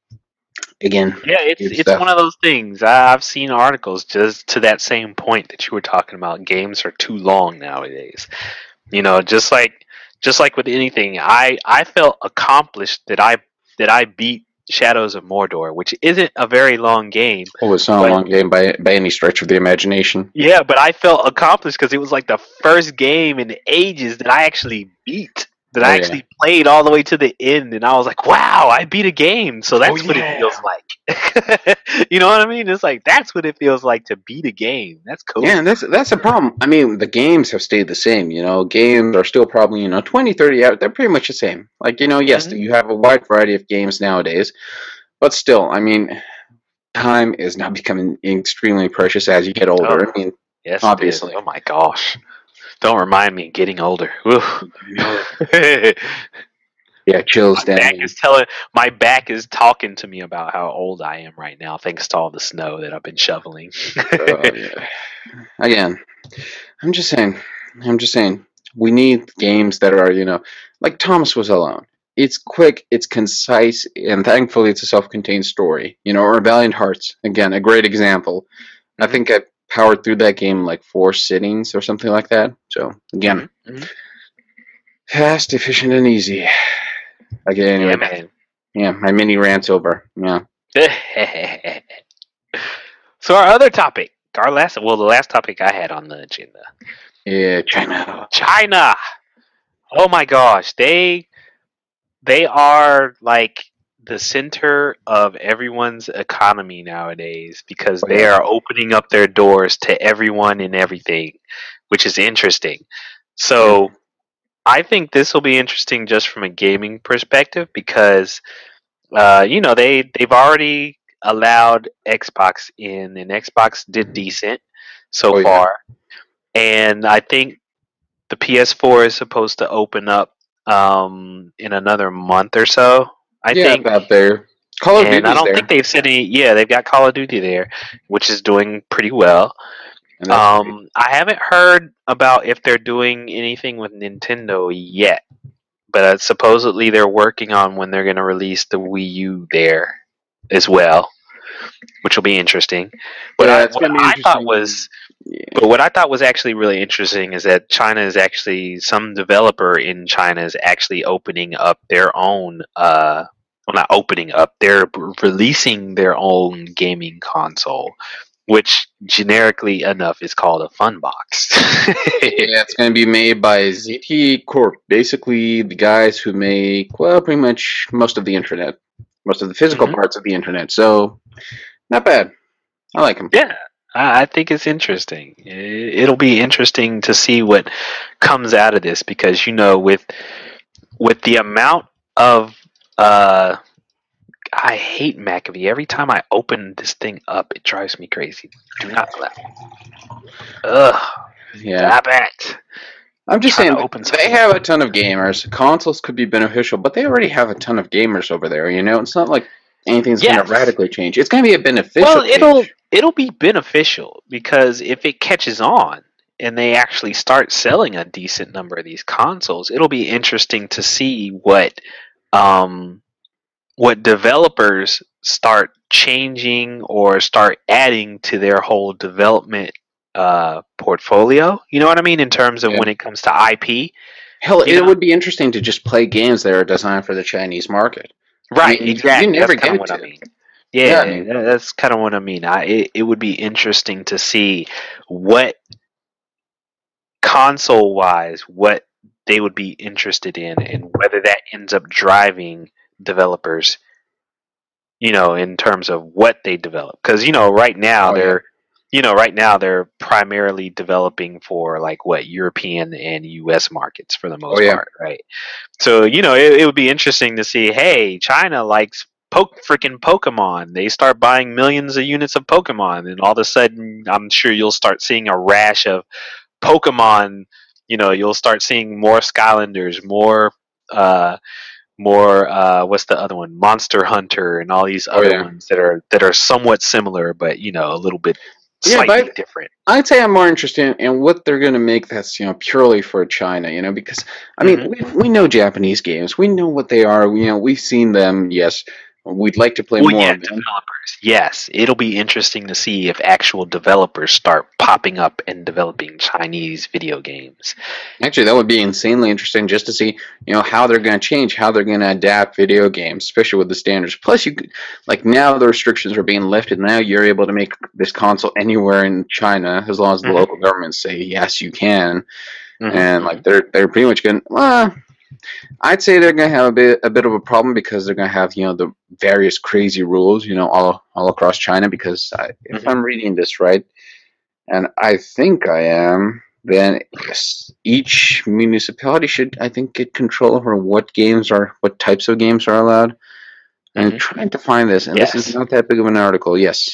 again, Yeah, it's Good it's stuff. one of those things. I, I've seen articles just to that same point that you were talking about. Games are too long nowadays. You know, just like just like with anything, I I felt accomplished that I that I beat Shadows of Mordor, which isn't a very long game. oh, it's not But- a long game by by any stretch of the imagination. Yeah, but I felt accomplished because it was like the first game in ages that I actually beat. That Oh, I yeah. actually played all the way to the end, and I was like, "Wow, I beat a game!" So that's Oh, what yeah. it feels like. You know what I mean? It's like that's what it feels like to beat a game. That's cool. Yeah, and that's that's a problem. I mean, the games have stayed the same. You know, games are still probably you know twenty, thirty hours. They're pretty much the same. Like you know, yes, Mhm. you have a wide variety of games nowadays, but still, I mean, time is now becoming extremely precious as you get older. Oh. I mean, Yes, Obviously. it is. Oh my gosh! Don't remind me of getting older. Oof. yeah, chills My back down. is telling. My back is talking to me about how old I am right now, thanks to all the snow that I've been shoveling. Uh, yeah. Again, I'm just saying. I'm just saying. We need games that are you know like Thomas Was Alone. It's quick, it's concise, and thankfully it's a self-contained story. You know, or Valiant Hearts. Again, a great example. I Mhm. think I powered through that game in like four sittings or something like that. So again, Mhm, mhm. fast, efficient, and easy. Okay, anyway, Yeah, man. yeah, my mini rant's over. Yeah. So our other topic, our last, well, the last topic I had on the agenda, Yeah, China. China. Oh my gosh, they they are like the center of everyone's economy nowadays because Oh they yeah. are opening up their doors to everyone and everything, which is interesting. Yeah. So I think this will be interesting just from a gaming perspective because uh, you know they they've already allowed Xbox in, and Xbox did decent so Oh yeah. far, and I think the P S four is supposed to open up um, in another month or so. I Yeah, think, about there. Call of and I Duty's don't think there, they've said any. Yeah, they've got Call of Duty there, which is doing pretty well. and that's great. Um, I haven't heard about if they're doing anything with Nintendo yet, but uh, supposedly they're working on when they're going to release the Wii U there as well, which will be interesting. But Yeah, I it's what gonna be I thought interesting. was Yeah. but what I thought was actually really interesting is that China is actually some developer in China is actually opening up their own uh well not opening up, they're b- releasing their own gaming console, which generically enough is called a fun box. Yeah, it's going to be made by Z T Corp. Basically, the guys who make, well, pretty much most of the internet, most of the physical hmm parts of the internet. So, not bad. I like them. Yeah, I I think it's interesting. I- It'll be interesting to see what comes out of this because you know with with the amount of uh I hate McAfee. Every time I open this thing up, it drives me crazy. Do not allow. Ugh, Yeah. stop it. I'm just Trying to saying, open they something up. have a ton of gamers. Consoles could be beneficial, but they already have a ton of gamers over there, you know? It's not like anything's going to Yes. radically change. It's going to be a beneficial Well, it'll change. it'll be beneficial because if it catches on and they actually start selling a decent number of these consoles, it'll be interesting to see what um what developers start changing or start adding to their whole development uh, portfolio. You know what I mean in terms of Yeah. when it comes to I P. Hell, You it know, would be interesting to just play games that are designed for the Chinese market. I right? mean, you Exactly. That's never kind of get what I to. mean. Yeah, I Yeah, mean, tha- that's kind of what I mean. I it, it would be interesting to see what console wise what they would be interested in and whether that ends up driving developers, you know, in terms of what they develop. Because you know, right now oh yeah. they're, you know, right now they're primarily developing for like what European and U S markets for the Oh most yeah. part, right? So you know, it, it would be interesting to see. Hey, China likes poke freaking Pokemon. They start buying millions of units of Pokemon, and all of a sudden, I'm sure you'll start seeing a rash of Pokemon. You know, you'll start seeing more Skylanders, more. Uh, more uh what's the other one, Monster Hunter, and all these Oh other yeah. ones that are that are somewhat similar but you know a little bit Yeah, slightly but different. I'd say I'm more interested in what they're going to make that's, you know, purely for China, you know, because I mean, hmm we we know Japanese games. We know what they are. You know, we've seen them. Yes, we'd like to play well, more yeah, of them. developers, yes, it'll be interesting to see if actual developers start popping up and developing Chinese video games. Actually, that would be insanely interesting just to see, you know, how they're going to change, how they're going to adapt video games, especially with the standards. Plus, you could, like now the restrictions are being lifted. Now you're able to make this console anywhere in China as long as the hmm local governments say yes, you can. hmm And hmm like they're they're pretty much going. Well, I'd say they're going to have a bit a bit of a problem because they're going to have, you know, the various crazy rules, you know, all all across China. Because I, if hmm I'm reading this right, and I think I am, then yes, each municipality should, I think, get control over what games are, what types of games are allowed. I'm hmm trying to find this, and this is yes. not that big of an article. Yes.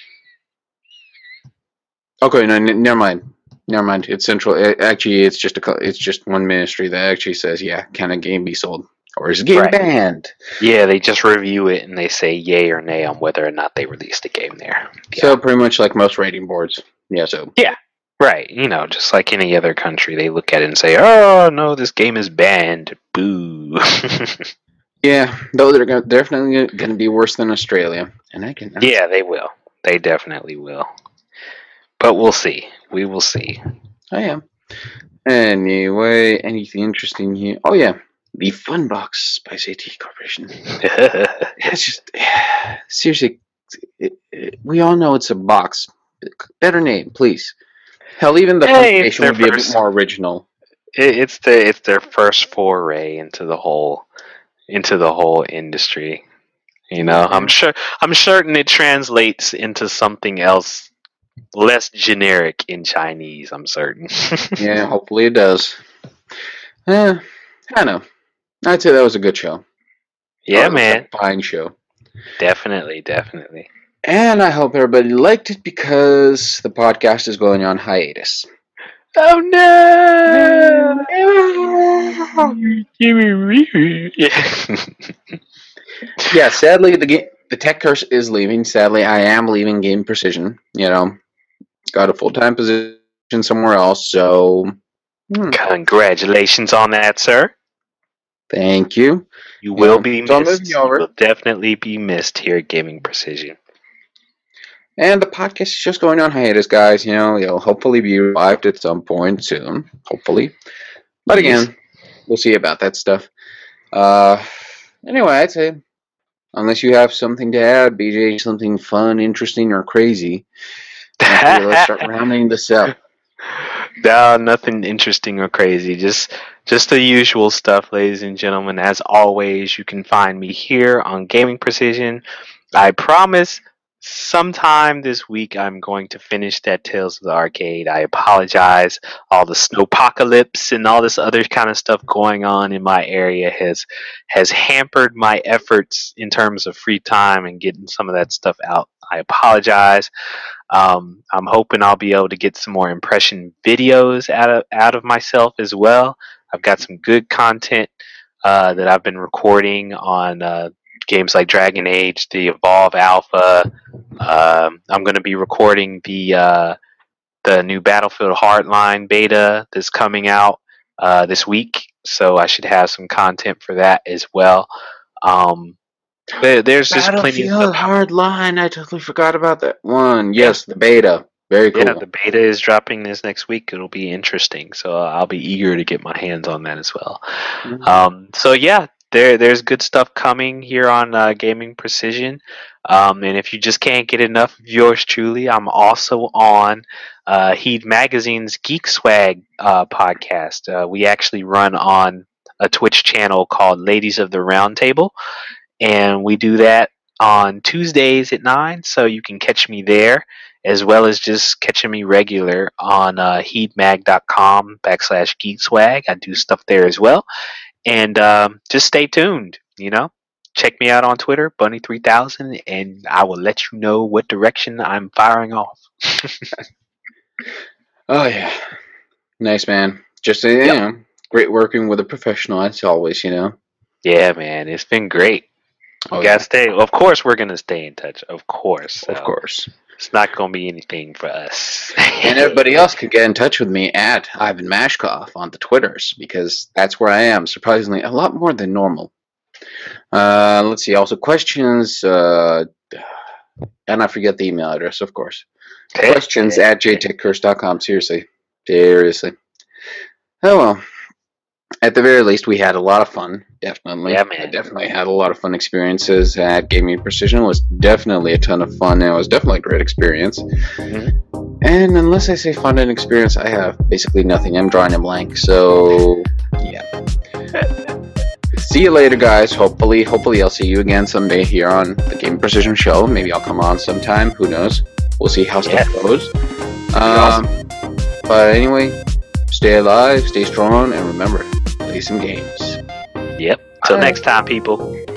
Okay, no, n- never mind. Never mind. It's central. It, actually, it's just a. co- It's just one ministry that actually says, yeah, can a game be sold, or is a game Right. banned? Yeah, they just review it and they say yay or nay on whether or not they release the game there. Yeah. So pretty much like most rating boards. Yeah. So Yeah. Right. You know, just like any other country, they look at it and say, "Oh no, this game is banned." Boo. yeah, though they're gonna, definitely going to be worse than Australia, and I can. Yeah, they will. They definitely will. But we'll see. We will see. I am. Anyway, anything interesting here? Oh yeah, the Funbox by Z T Corporation. It's just seriously, it, it, we all know it's a box. Better name, please. Hell, even the Hey, it's Funimation their would be a bit first. more original. It, it's the it's their first foray into the whole into the whole industry. You know, I'm sure I'm certain it translates into something else less generic in Chinese. I'm certain. Yeah, hopefully it does. Eh, I know. I'd say that was a good show. Yeah, Oh, man. A fine show. Definitely, definitely. And I hope everybody liked it because the podcast is going on hiatus. Oh no! Yeah. Yeah, sadly the game, the tech curse is leaving. Sadly, I am leaving Game Precision. You know, got a full time position somewhere else. So, hmm, Congratulations on that, sir. thank you. You will Yeah, be so I'm missed. moving You over. will definitely be missed here at Gaming Precision. And the podcast is just going on hiatus, guys. You know, it'll hopefully be revived at some point soon. Hopefully. But Yes. again, we'll see about that stuff. Uh, anyway, I'd say, unless you have something to add, B J, something fun, interesting, or crazy, I figure let's start rounding this up. No, nothing interesting or crazy. Just just the usual stuff, ladies and gentlemen. As always, you can find me here on Gaming Precision. I promise sometime this week I'm going to finish that Tales of the Arcade. I apologize. All the snowpocalypse and all this other kind of stuff going on in my area has has hampered my efforts in terms of free time and getting some of that stuff out. I apologize. Um, I'm hoping I'll be able to get some more impression videos out of out of myself as well. I've got some good content uh, that I've been recording on uh, games like Dragon Age, the Evolve Alpha. Um, I'm going to be recording the uh, the new Battlefield Hardline beta that's coming out uh, this week, so I should have some content for that as well. Um, there, there's just plenty of Battlefield stuff. Hardline. I totally forgot about that one. Yes, the beta. Very cool. Yeah, the beta is dropping this next week. It'll be interesting, so I'll be eager to get my hands on that as well. Mhm. Um, so yeah, there there's good stuff coming here on uh, Gaming Precision, um, and if you just can't get enough of yours truly, I'm also on uh, Heed Magazine's Geek Swag uh, podcast. Uh, we actually run on a Twitch channel called Ladies of the Round Table, and we do that on Tuesdays at nine, so you can catch me there, as well as just catching me regular on uh, heedmag.com backslash geekswag. I do stuff there as well. And um, just stay tuned, you know. Check me out on Twitter, Bunny three thousand, and I will let you know what direction I'm firing off. Oh, yeah. Nice, man. Just, uh, you Yep. know, great working with a professional, as always, you know. Yeah, man, it's been great. We Oh, gotta yeah. stay. Of course, we're gonna stay in touch. Of course. Of so course. It's not gonna be anything for us. And everybody else can get in touch with me at Ivan Mashkov on the Twitters, because that's where I am, surprisingly, a lot more than normal. Uh, let's see, also questions, uh, and I forget the email address, of course. Questions at j tech curse dot com. Seriously. Seriously. Oh, well. At the very least, we had a lot of fun. Definitely. Yeah, man. I definitely had a lot of fun experiences at Gaming Precision. It was definitely a ton of fun, and it was definitely a great experience. Mhm. And unless I say fun and experience, I have basically nothing. I'm drawing a blank. So, yeah. See you later, guys. Hopefully, hopefully I'll see you again someday here on the Game Precision Show. Maybe I'll come on sometime. Who knows? We'll see how stuff Yeah. goes. Um, awesome. But anyway, stay alive, stay strong, and remember, play some games. Yep. Till Bye. next time, people.